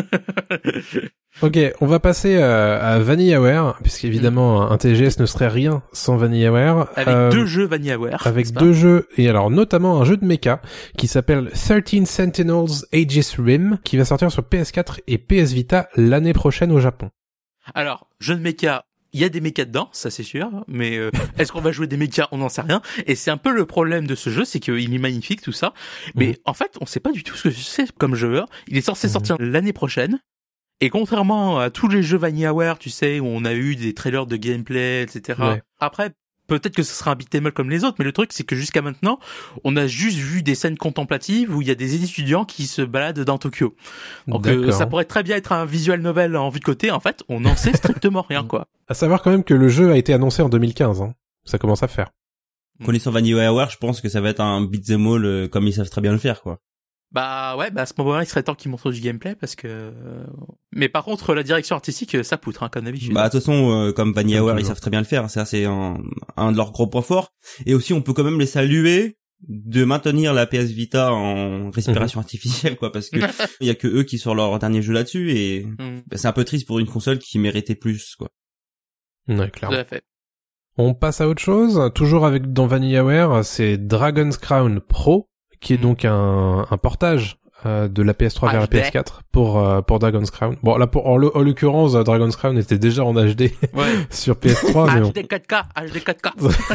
Ok, on va passer euh, à VanillaWare, puisqu'évidemment un T G S ne serait rien sans VanillaWare. Avec Euh, deux jeux VanillaWare. Avec n'est-ce pas deux jeux, et alors notamment un jeu de mecha qui s'appelle thirteen Sentinels Aegis Rim, qui va sortir sur P S quatre et P S Vita l'année prochaine au Japon. Alors, jeu de mecha, il y a des mechas dedans, ça c'est sûr, mais euh, est-ce qu'on va jouer des mechas? On n'en sait rien. Et c'est un peu le problème de ce jeu, c'est qu'il est magnifique, tout ça. Mais Mhm. en fait, on sait pas du tout ce que c'est comme jeu. Il est censé Mhm. sortir l'année prochaine. Et contrairement à tous les jeux VanillaWare, tu sais, où on a eu des trailers de gameplay, et cetera. Ouais. Après, peut-être que ce sera un beat'em up comme les autres, mais le truc, c'est que jusqu'à maintenant, on a juste vu des scènes contemplatives où il y a des étudiants qui se baladent dans Tokyo. Donc euh, D'accord. ça pourrait très bien être un visual novel en vue de côté. En fait, on n'en sait strictement rien, quoi. À savoir quand même que le jeu a été annoncé en deux mille quinze, hein. Ça commence à faire. Connaissant VanillaWare, je pense que ça va être un beat'em all euh, comme ils savent très bien le faire, quoi. Bah ouais, bah à ce moment-là, il serait temps qu'ils montrent du gameplay parce que. Mais par contre, la direction artistique, ça poutre, hein, comme d'habitude. Bah de toute façon, euh, comme VanillaWare, Comme ils toujours. savent très bien le faire. Ça, c'est un, un de leurs gros points forts. Et aussi, on peut quand même les saluer de maintenir la P S Vita en respiration artificielle, quoi, parce que il y a que eux qui sortent leur dernier jeu là-dessus, et Mm, bah, c'est un peu triste pour une console qui méritait plus, quoi. Ouais, tout clairement. à fait. On passe à autre chose, toujours avec dans VanillaWare, c'est Dragon's Crown Pro, qui est Mhm. donc un, un portage euh, de la P S trois vers la H D. P S quatre pour euh, pour Dragon's Crown. Bon là pour en, l'o- en l'occurrence euh, Dragon's Crown était déjà en H D Ouais. sur P S trois, mais bon. H D quatre K, H D quatre K.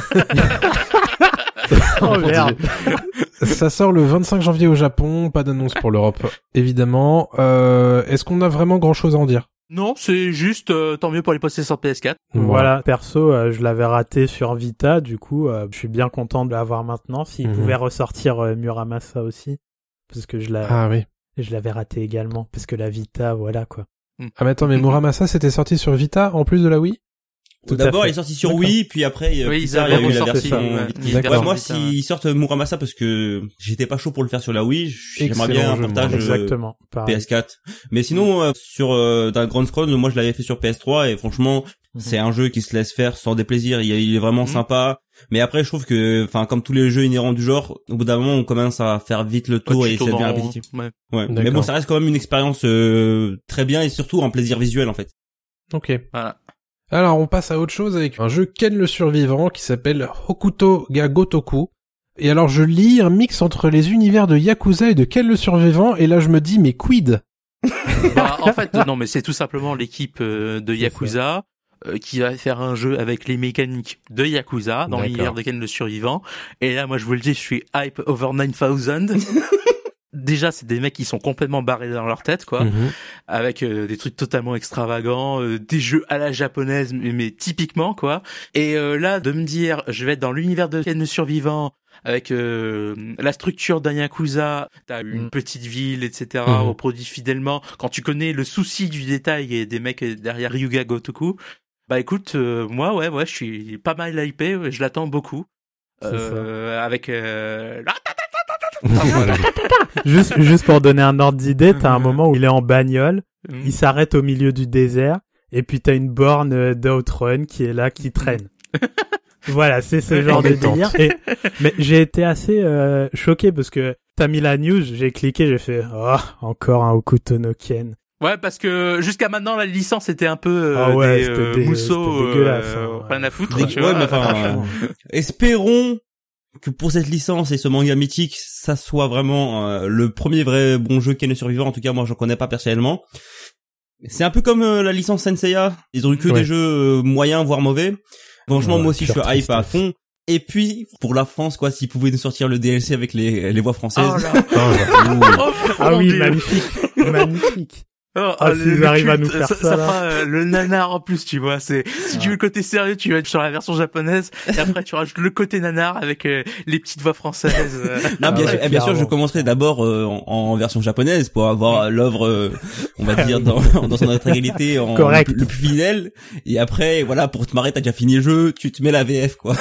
Oh merde. Ça sort le vingt-cinq janvier au Japon, pas d'annonce pour l'Europe évidemment. Euh, est-ce qu'on a vraiment grand chose à en dire? Non, c'est juste euh, tant mieux pour les possesseurs sur P S quatre. Voilà, perso, euh, je l'avais raté sur Vita, du coup, euh, je suis bien content de l'avoir maintenant. S'il Mhm. pouvait ressortir euh, Muramasa aussi, parce que je l'a, Ah oui. je l'avais raté également, parce que la Vita, voilà quoi. Ah mais attends, mais Muramasa c'était sorti sur Vita en plus de la Wii? Tout à D'abord, fait. il est sorti sur D'accord. Wii, puis après, euh, Oui, plus ils tard, il y a avaient eu la ressorti version ça, ouais. Vita. Ils D'accord. Ouais, avaient moi, Vita, s'ils sortent Muramasa, parce que j'étais pas chaud pour le faire sur la Wii, j'aimerais Excellent bien un jeu, portage moi. euh, Exactement. pareil. P S quatre. Mais sinon, euh, sur euh, Dragon's Crown, moi, je l'avais fait sur P S trois, et franchement, Mhm. c'est un jeu qui se laisse faire sans déplaisir. Il, il est vraiment Mhm. sympa. Mais après, je trouve que, enfin, comme tous les jeux inhérents du genre, au bout d'un moment, on commence à faire vite le tour Ouais, et tu ça devient tournes en- répétitif. ouais. Ouais. Mais D'accord. bon, ça reste quand même une expérience euh, très bien et surtout un plaisir visuel, en fait. Ok. Voilà. Alors on passe à autre chose avec un jeu Ken le survivant qui s'appelle Hokuto ga Gotoku. Et alors je lis un mix entre les univers de Yakuza et de Ken le survivant et là je me dis mais quid? Bah, en fait, non, mais c'est tout simplement l'équipe euh, de Yakuza euh, qui va faire un jeu avec les mécaniques de Yakuza dans D'accord. l'univers de Ken le survivant. Et là, moi, je vous le dis, je suis hype over nine thousand. Déjà, c'est des mecs qui sont complètement barrés dans leur tête, quoi, Mhm. avec euh, des trucs totalement extravagants, euh, des jeux à la japonaise, mais, mais typiquement, quoi. Et euh, là, de me dire, je vais être dans l'univers de Ken le survivant, avec euh, la structure d'un Yakuza, t'as une Mm. petite ville, et cetera, Mhm. reproduit fidèlement. Quand tu connais le souci du détail et des mecs derrière Ryuga Gotoku, bah écoute, euh, moi, ouais, ouais, je suis pas mal hypé, ouais, je l'attends beaucoup. C'est Euh, avec euh, la- Voilà. Juste, juste pour donner un ordre d'idée, t'as un moment où il est en bagnole, Mm. il s'arrête au milieu du désert, et puis t'as une borne euh, d'Outrun qui est là, qui traîne. Voilà, c'est ce genre de Détente. délire. Et, mais j'ai été assez euh, choqué parce que t'as mis la news, j'ai cliqué, j'ai fait oh, encore un Hokuto no Ken. Ouais, parce que jusqu'à maintenant, la licence était un peu euh, Ah ouais, des c'était euh, dé- mousseaux, c'était dégueulasse, euh, hein, ouais. rien à foutre. Des- tu ouais, vois. mais enfin, franchement. euh, espérons que pour cette licence et ce manga mythique, ça soit vraiment euh, le premier vrai bon jeu Ken le survivant. En tout cas, moi, j'en connais pas personnellement. C'est un peu comme euh, la licence Senseiya. Ils ont eu que Ouais. des jeux euh, moyens, voire mauvais. Franchement, Ouais, moi aussi, je suis pure hype à tristesse. fond. Et puis, pour la France, quoi, s'ils pouvaient nous sortir le D L C avec les, les voix françaises. Oh là. Ah, Oh, Ah mon oui, Dieu. magnifique, magnifique. Oh, Ah, euh, s'ils le arrivent à culte, nous faire ça, ça, ça là. fera euh, le nanar en plus, tu vois. C'est si tu veux le côté sérieux, tu vas être sur la version japonaise, et après tu rajoutes le côté nanar avec euh, les petites voix françaises. euh. Non, Ah bien ouais, sûr, eh bien sûr, je clairement. commencerai d'abord euh, en, en version japonaise pour avoir l'œuvre, euh, on va dire dans, dans son intégralité en Correct. le, plus, le plus fidèle. Et après, voilà, pour te marrer, t'as déjà fini le jeu, tu te mets la V F, quoi.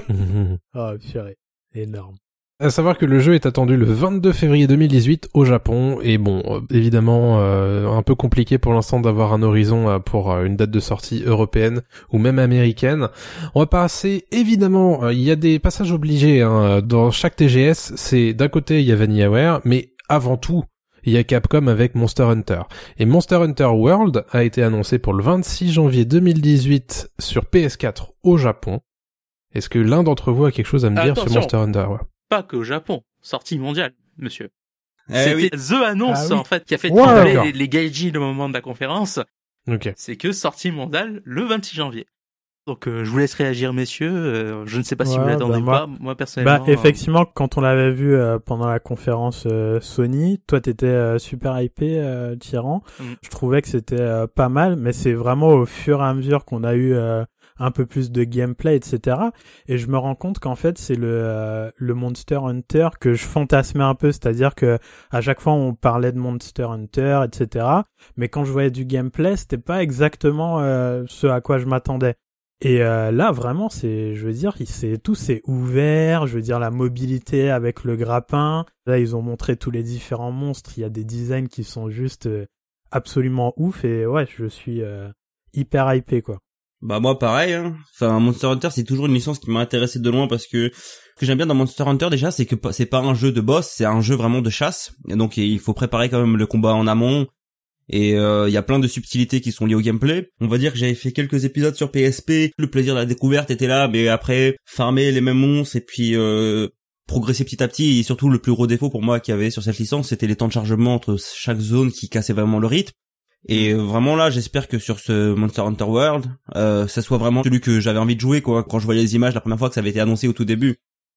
Oh, purée. Énorme. À savoir que le jeu est attendu le vingt-deux février deux mille dix-huit au Japon, et bon, euh, évidemment, euh, un peu compliqué pour l'instant d'avoir un horizon euh, pour euh, une date de sortie européenne ou même américaine. On va passer, évidemment, euh, il y a des passages obligés hein, dans chaque T G S, c'est d'un côté il y a VanillaWare, mais avant tout, il y a Capcom avec Monster Hunter. Et Monster Hunter World a été annoncé pour le vingt-six janvier deux mille dix-huit sur P S quatre au Japon. Est-ce que l'un d'entre vous a quelque chose à me dire Attention. sur Monster Hunter? Ouais. Pas qu'au Japon, sortie mondiale, monsieur. Eh C'était oui. The Annonce Ah oui. en fait qui a fait Ouais, trembler d'accord. les, les gaijis le moment de la conférence. Ok. C'est que sortie mondiale le vingt-six janvier. Donc euh, je vous laisse réagir, messieurs. Euh, je ne sais pas si Ouais, vous l'attendez bah, ou moi- pas. Moi personnellement. Bah, effectivement, quand on l'avait vu euh, pendant la conférence euh, Sony, toi t'étais euh, super hypé, euh, Tyran. Mm. Je trouvais que c'était euh, pas mal, mais c'est vraiment au fur et à mesure qu'on a eu euh, un peu plus de gameplay, et cetera. Et je me rends compte qu'en fait, c'est le euh, le Monster Hunter que je fantasmais un peu, c'est-à-dire que à chaque fois on parlait de Monster Hunter, et cetera. Mais quand je voyais du gameplay, c'était pas exactement euh, ce à quoi je m'attendais. Et euh, là, vraiment, c'est, je veux dire, il- c'est tout, c'est ouvert. Je veux dire, la mobilité avec le grappin. Là, ils ont montré tous les différents monstres. Il y a des designs qui sont juste euh, absolument ouf. Et ouais, je suis euh, hyper hypé, quoi. Bah moi pareil, hein. Enfin Monster Hunter c'est toujours une licence qui m'a intéressé de loin parce que ce que j'aime bien dans Monster Hunter déjà c'est que p- c'est pas un jeu de boss, c'est un jeu vraiment de chasse. Et donc il faut préparer quand même le combat en amont et euh, il y a plein de subtilités qui sont liées au gameplay. On va dire que j'avais fait quelques épisodes sur P S P, le plaisir de la découverte était là, mais après farmer les mêmes monstres et puis euh, progresser petit à petit et surtout le plus gros défaut pour moi qu'il y avait sur cette licence c'était les temps de chargement entre chaque zone qui cassaient vraiment le rythme. Et euh, vraiment là, j'espère que sur ce Monster Hunter World, euh, ça soit vraiment celui que j'avais envie de jouer quoi. Quand je voyais les images la première fois que ça avait été annoncé au tout début.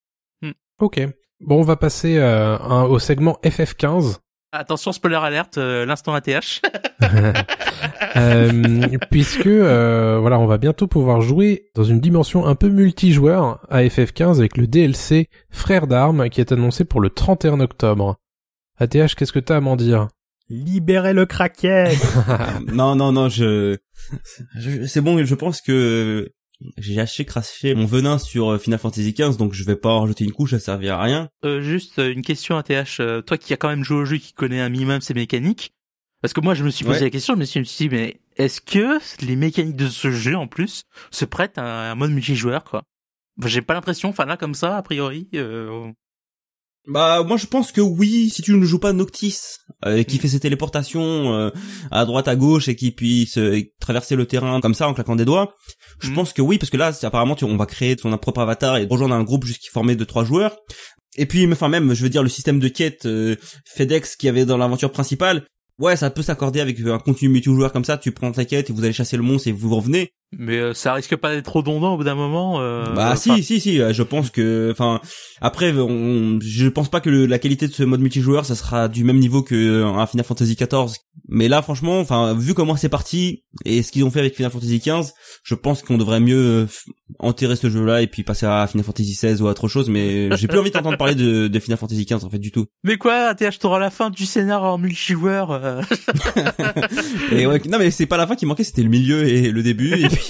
Ok. Bon, on va passer euh, un- au segment F F quinze. Attention, spoiler alerte, euh, l'instant A T H. Euh, puisque euh, voilà, on va bientôt pouvoir jouer dans une dimension un peu multijoueur à F F quinze avec le D L C Frères d'armes qui est annoncé pour le trente et un octobre. A T H, qu'est-ce que t'as à m'en dire? Libérez le Kraken. non non non, je, je c'est bon, je pense que j'ai assez craché mon venin sur Final Fantasy quinze, donc je vais pas en rajouter une couche, ça servira à rien. Euh, juste euh, une question A T H. Euh, toi qui as quand même joué au jeu, qui connais un minimum ses mécaniques. Parce que moi, je me suis posé Ouais. la question, je me suis dit, mais est-ce que les mécaniques de ce jeu, en plus, se prêtent à un mode multijoueur, quoi? Enfin, j'ai pas l'impression, enfin là, comme ça, a priori... Euh... Bah moi je pense que oui, si tu ne joues pas Noctis euh, qui fait ses téléportations euh, à droite à gauche et qui puisse euh, traverser le terrain comme ça en claquant des doigts, je Mhm. pense que oui parce que là c'est, apparemment tu, on va créer son propre avatar et rejoindre un groupe juste qui formé de trois joueurs. Et puis enfin même je veux dire le système de quête euh, FedEx qu'il y avait dans l'aventure principale, ouais ça peut s'accorder avec un contenu multijoueur comme ça, tu prends ta quête et vous allez chasser le monstre et vous revenez. Mais euh, ça risque pas d'être redondant au bout d'un moment. Euh... Bah enfin, si si si, euh, je pense que enfin après on, je pense pas que le, la qualité de ce mode multijoueur ça sera du même niveau que un Final Fantasy quatorze, mais là franchement enfin vu comment c'est parti et ce qu'ils ont fait avec Final Fantasy quinze, je pense qu'on devrait mieux f- enterrer ce jeu-là et puis passer à Final Fantasy seize ou à autre chose, mais j'ai plus envie d'entendre parler de, de Final Fantasy quinze en fait du tout. Mais quoi, A T H, t'auras la fin du scénar en multijoueur. Euh... Et ouais, non mais c'est pas la fin qui manquait, c'était le milieu et le début et puis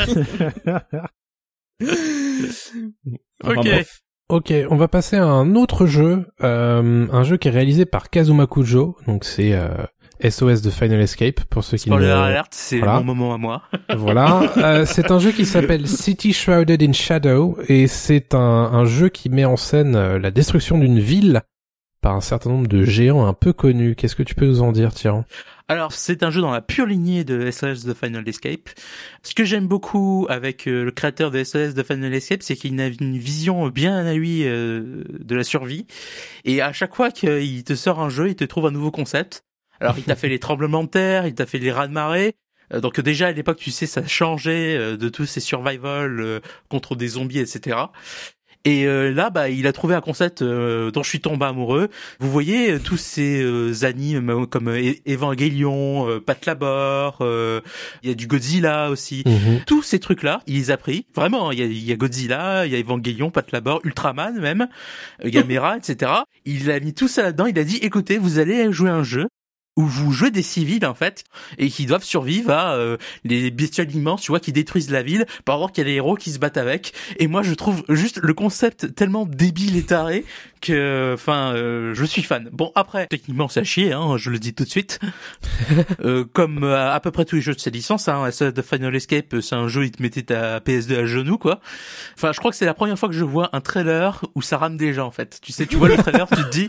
Enfin, Ok. bref. Ok, on va passer à un autre jeu, euh, un jeu qui est réalisé par Kazuma Kujo, donc c'est euh, S O S de Final Escape pour ceux qui Spoiler ne... alert, c'est Voilà. mon moment à moi. Voilà, euh, c'est un jeu qui s'appelle City Shrouded in Shadow et c'est un, un jeu qui met en scène euh, la destruction d'une ville par un certain nombre de géants un peu connus. Qu'est-ce que tu peux nous en dire, Tyran? Alors, c'est un jeu dans la pure lignée de S O S The Final Escape. Ce que j'aime beaucoup avec euh, le créateur de S O S The Final Escape, c'est qu'il a une vision bien à lui euh, de la survie. Et à chaque fois qu'il te sort un jeu, il te trouve un nouveau concept. Alors, il t'a fait les tremblements de terre, il t'a fait les raz-de-marée. Euh, donc déjà, à l'époque, tu sais, ça changeait euh, de tous ces survival euh, contre des zombies, et cetera. Et euh, là, bah, il a trouvé un concept euh, dont je suis tombé amoureux. Vous voyez euh, tous ces euh, animes euh, comme euh, Evangelion, euh, Pat Labor, euh, il y a du Godzilla aussi. Mhm. Tous ces trucs-là, il les a pris. Vraiment, il y a, il y a Godzilla, il y a Evangelion, Pat Labor, Ultraman même, euh, Gamera, et cetera. Il a mis tout ça là-dedans. Il a dit, écoutez, vous allez jouer un jeu où vous jouez des civils en fait et qui doivent survivre à euh, les bestioles immenses, tu vois, qui détruisent la ville, pour avoir qu'il y a des héros qui se battent avec. Et moi je trouve juste le concept tellement débile et taré que enfin euh, je suis fan. Bon après techniquement c'est à chier, hein, je le dis tout de suite. euh, comme euh, à peu près tous les jeux de cette licence, hein, The Final Escape, c'est un jeu, il te mettait ta P S deux à genoux quoi. Enfin je crois que c'est la première fois que je vois un trailer où ça rame déjà en fait. Tu sais, tu vois le trailer, tu te dis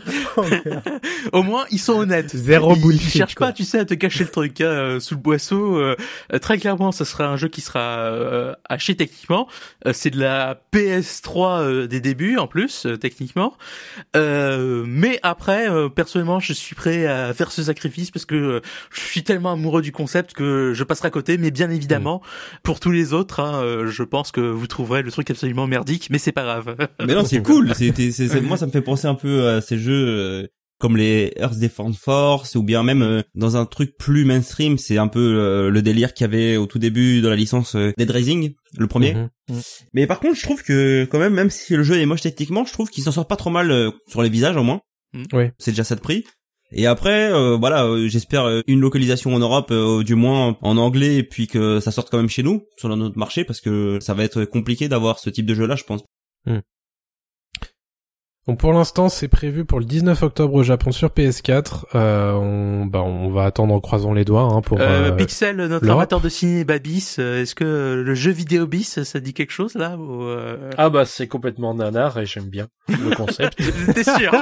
au moins ils sont honnêtes. Zéro bullshit. Ils cherchent quoi. pas, tu sais, à te cacher le truc hein, euh, sous le boisseau. Euh, euh, très clairement, ce sera un jeu qui sera euh, haché techniquement. Euh, c'est de la P S trois euh, des débuts en plus, euh, techniquement. Euh, mais après, euh, personnellement, je suis prêt à faire ce sacrifice parce que euh, je suis tellement amoureux du concept que je passerai à côté. Mais bien évidemment, mmh. pour tous les autres, hein, euh, je pense que vous trouverez le truc absolument merdique, mais c'est pas grave. Mais non, c'est cool. C'est, c'est, c'est, moi, ça me fait penser un peu à ces jeux. Euh... comme les Earth Defense Force, ou bien même euh, dans un truc plus mainstream, c'est un peu euh, le délire qu'il y avait au tout début de la licence euh, Dead Rising, le premier. Mhm. Mmh. Mais par contre, je trouve que quand même, même si le jeu est moche techniquement, je trouve qu'il s'en sort pas trop mal euh, sur les visages au moins. Mmh. Oui. C'est déjà ça de prix. Et après, euh, voilà, euh, j'espère euh, une localisation en Europe, euh, du moins en anglais, et puis que ça sorte quand même chez nous, sur notre marché, parce que ça va être compliqué d'avoir ce type de jeu-là, je pense. Mmh. Donc pour l'instant, c'est prévu pour le dix-neuf octobre au Japon sur P S quatre. Euh, on, bah, on va attendre en croisant les doigts hein, pour. Euh, euh, Pixel, notre l'Europe. amateur de cinéma bis, euh, est-ce que le jeu vidéo bis, ça dit quelque chose là ou euh... Ah bah c'est complètement nanar et j'aime bien le concept. T'es sûr?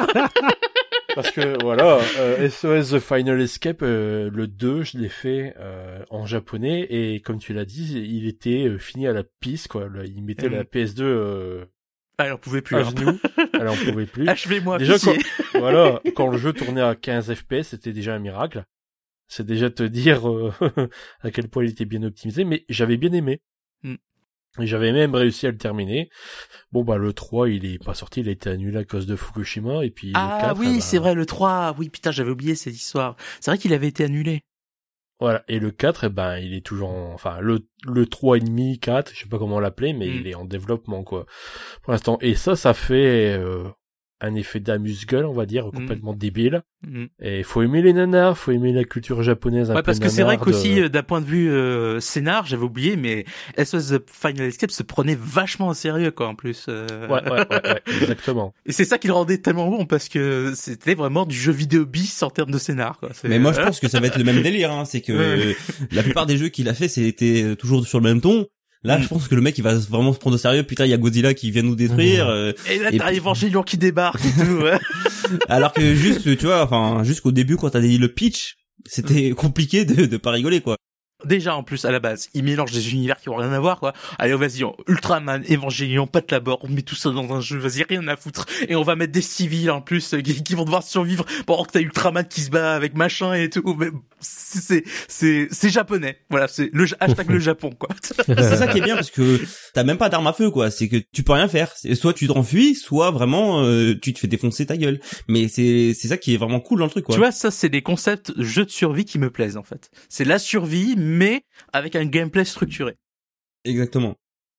Parce que voilà, euh, S O S The Final Escape, euh, le deux, je l'ai fait euh, en japonais et comme tu l'as dit, il était euh, fini à la piste quoi. Là, il mettait Mm. la P S deux. Euh, Ah, elle en pouvait plus. à hein. genoux, elle en pouvait plus. Achevez-moi, Déjà pitié. quand, voilà, quand le jeu tournait à quinze F P S, c'était déjà un miracle. C'est déjà te dire euh, à quel point il était bien optimisé, mais j'avais bien aimé. Mm. Et j'avais même réussi à le terminer. Bon bah le trois, il est pas sorti, il a été annulé à cause de Fukushima et puis le Ah quatre, oui, bah, c'est vrai, le trois. Oui, putain, j'avais oublié cette histoire. C'est vrai qu'il avait été annulé. Voilà, et le quatre, eh ben, il est toujours en, enfin, le, le trois et demi, quatre, je sais pas comment l'appeler, mais Mm. il est en développement, quoi. Pour l'instant. Et ça, ça fait, euh, un effet d'amuse-gueule, on va dire, Mm. complètement débile. Mm. Et faut aimer les nanars, faut aimer la culture japonaise un Ouais, peu parce que c'est vrai nanar qu'aussi, de- euh, d'un point de vue euh, scénar, j'avais oublié, mais S O S The Final Escape se prenait vachement au sérieux, quoi, en plus. euh. Ouais, ouais, ouais, ouais, exactement. Et c'est ça qui le rendait tellement bon, parce que c'était vraiment du jeu vidéo bis en termes de scénar, quoi. C'est- Mais moi, je pense que ça va être le même délire, hein. C'est que Ouais. la plupart des jeux qu'il a fait, c'était toujours sur le même ton. Là, Mm. je pense que le mec, il va vraiment se prendre au sérieux. Putain, il y a Godzilla qui vient nous détruire. Mm. euh, Et là, Et t'as puis- Evangelion qui débarque et tout, ouais. alors que juste, tu vois, enfin, jusqu'au début, quand t'as dit le pitch, c'était compliqué de, de pas rigoler, quoi. Déjà, en plus, à la base, ils mélangent des univers qui ont rien à voir, quoi. Allez, vas-y, on- Ultraman, Evangelion, Pat Labor, on met tout ça dans un jeu, vas-y, rien à foutre. Et on va mettre des civils, en plus, euh, qui, qui vont devoir survivre pendant que t'as Ultraman qui se bat avec machin et tout. Mais c'est, c'est, c'est japonais. Voilà, c'est le hashtag le Japon, quoi. C'est ça qui est bien parce que t'as même pas d'arme à feu, quoi. C'est que tu peux rien faire. C'est- Soit tu t'enfuis, soit vraiment euh, tu te fais défoncer ta gueule. Mais c'est c'est ça qui est vraiment cool dans le truc, quoi. Tu vois, ça, c'est des concepts jeux de survie qui me plaisent, en fait. C'est la survie, mais avec un gameplay structuré. Exactement.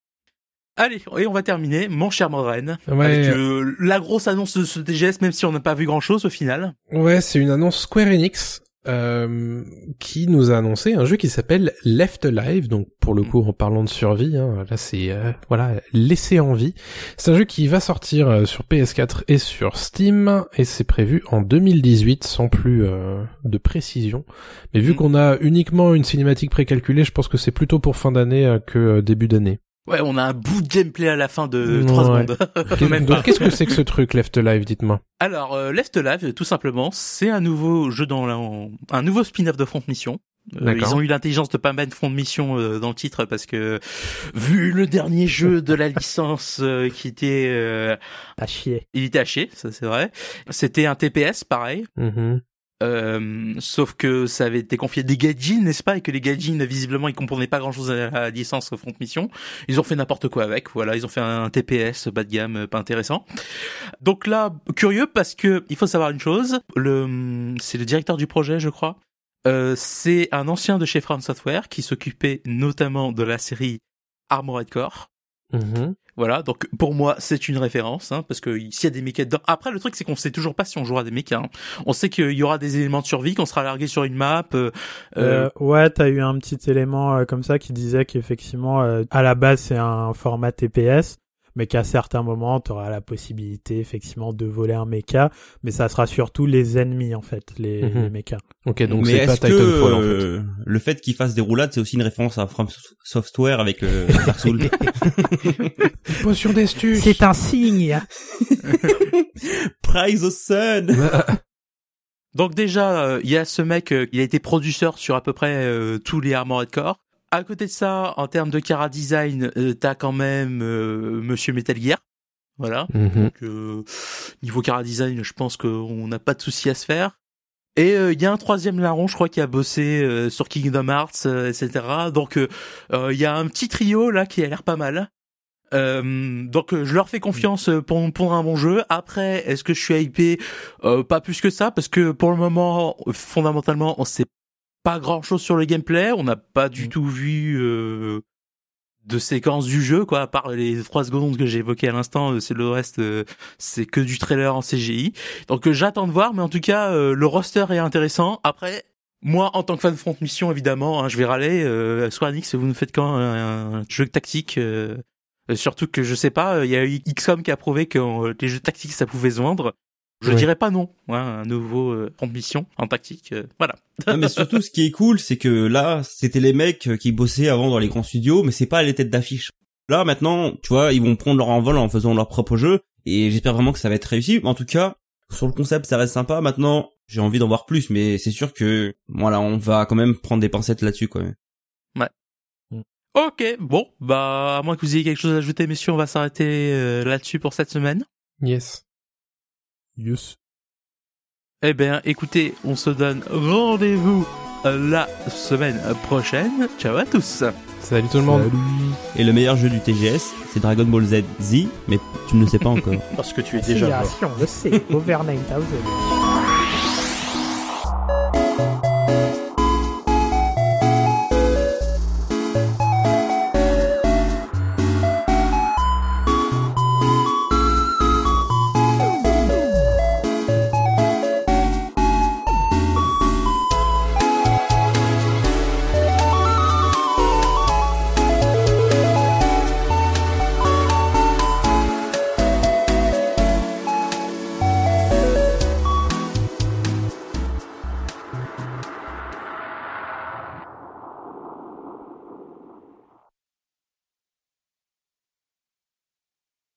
Allez, et on va terminer, mon cher Morren, Ouais. avec euh, la grosse annonce de ce T G S, même si on n'a pas vu grand-chose au final. Ouais, c'est une annonce Square Enix euh, qui nous a annoncé un jeu qui s'appelle Left Alive. Donc pour le coup, en parlant de survie, hein, là c'est euh, voilà, laissé en vie. C'est un jeu qui va sortir euh, sur P S quatre et sur Steam et c'est prévu en deux mille dix-huit, sans plus euh, de précision. Mais vu Mm. qu'on a uniquement une cinématique précalculée, je pense que c'est plutôt pour fin d'année euh, que euh, début d'année. Ouais, on a un bout de gameplay à la fin de trois Ouais. secondes. Qu'est- Même Donc pas. qu'est-ce que c'est que ce truc Left Alive, dites-moi. Alors, euh, Left Alive, tout simplement, c'est un nouveau jeu dans la, un nouveau spin-off de Front Mission. Euh, D'accord. ils ont eu l'intelligence de pas mettre Front Mission euh, dans le titre parce que vu le dernier jeu de la licence euh, qui était, euh, À chier. il était haché, ça c'est vrai. C'était un T P S, pareil. Mhm. Euh, sauf que ça avait été confié à des gaijins, n'est-ce pas, et que les gaijins, visiblement, ils comprenaient pas grand-chose à la licence Front Mission. Ils ont fait n'importe quoi avec, voilà, ils ont fait un T P S bas de gamme, pas intéressant. Donc là, curieux parce que il faut savoir une chose, le, c'est le directeur du projet, je crois. Euh, c'est un ancien de chez From Software qui s'occupait notamment de la série Armored Core. Mm-hmm. Voilà, donc pour moi c'est une référence, hein, parce que s'il y a des mechas dedans. Après le truc c'est qu'on sait toujours pas si on jouera des mechas. Hein. On sait qu'il y aura des éléments de survie, qu'on sera largué sur une map. Euh, euh, ouais, t'as eu un petit élément euh, comme ça qui disait qu'effectivement euh, à la base c'est un format T P S, mais qu'à certains moments t'auras la possibilité effectivement de voler un mecha, mais ça sera surtout les ennemis en fait, les, mm-hmm. les mechas. Ok, donc mais c'est pas est-ce que Titanfall euh, en fait. Le fait qu'il fasse des roulades, c'est aussi une référence à From Software avec le Dark Souls. Potion d'estus. C'est un signe. Prize of Sun. Donc déjà, il euh, y a ce mec, euh, il a été producteur sur à peu près euh, tous les Armored Core. À côté de ça, en termes de chara design, euh, t'as quand même euh, Monsieur Metal Gear. Voilà. Mm-hmm. Donc euh, niveau chara design, je pense qu'on n'a pas de souci à se faire. Et il euh, y a un troisième larron, je crois, qui a bossé euh, sur Kingdom Hearts, euh, et cetera. Donc il euh, euh, y a un petit trio là qui a l'air pas mal. Euh, donc je leur fais confiance pour pour un bon jeu. Après, est-ce que je suis hypé? euh, Pas plus que ça, parce que pour le moment, fondamentalement, on sait pas grand-chose sur le gameplay. On n'a pas du tout vu euh, de séquence du jeu, quoi, à part les trois secondes que j'ai évoquées à l'instant. C'est le reste, euh, c'est que du trailer en C G I. Donc euh, j'attends de voir, mais en tout cas, euh, le roster est intéressant. Après, moi, en tant que fan de Front Mission, évidemment, hein, je vais râler. Euh, Square Enix, vous nous faites quand un, un jeu tactique euh, surtout que je sais pas, il y a eu X COM qui a prouvé que euh, les jeux tactiques ça pouvait se vendre. Je ouais. dirais pas non, ouais, un nouveau euh, Front Mission en tactique, euh, voilà. Non, mais surtout, ce qui est cool, c'est que là, c'était les mecs qui bossaient avant dans les grands studios, mais c'est pas les têtes d'affiche. Là, maintenant, tu vois, ils vont prendre leur envol en faisant leur propre jeu, et j'espère vraiment que ça va être réussi. En tout cas, sur le concept, ça reste sympa. Maintenant, j'ai envie d'en voir plus, mais c'est sûr que, voilà, on va quand même prendre des pincettes là-dessus, quoi. Ouais. Ok, bon, bah, à moins que vous ayez quelque chose à ajouter, messieurs, on va s'arrêter euh, là-dessus pour cette semaine. Yes. Yes. Eh bien, écoutez, on se donne rendez-vous la semaine prochaine. Ciao à tous. Salut tout le monde. Salut. Et le meilleur jeu du T G S, c'est Dragon Ball Z Z, mais tu ne le sais pas encore. Parce que tu es déjà mort. Si, on le sait. Over nine thousand.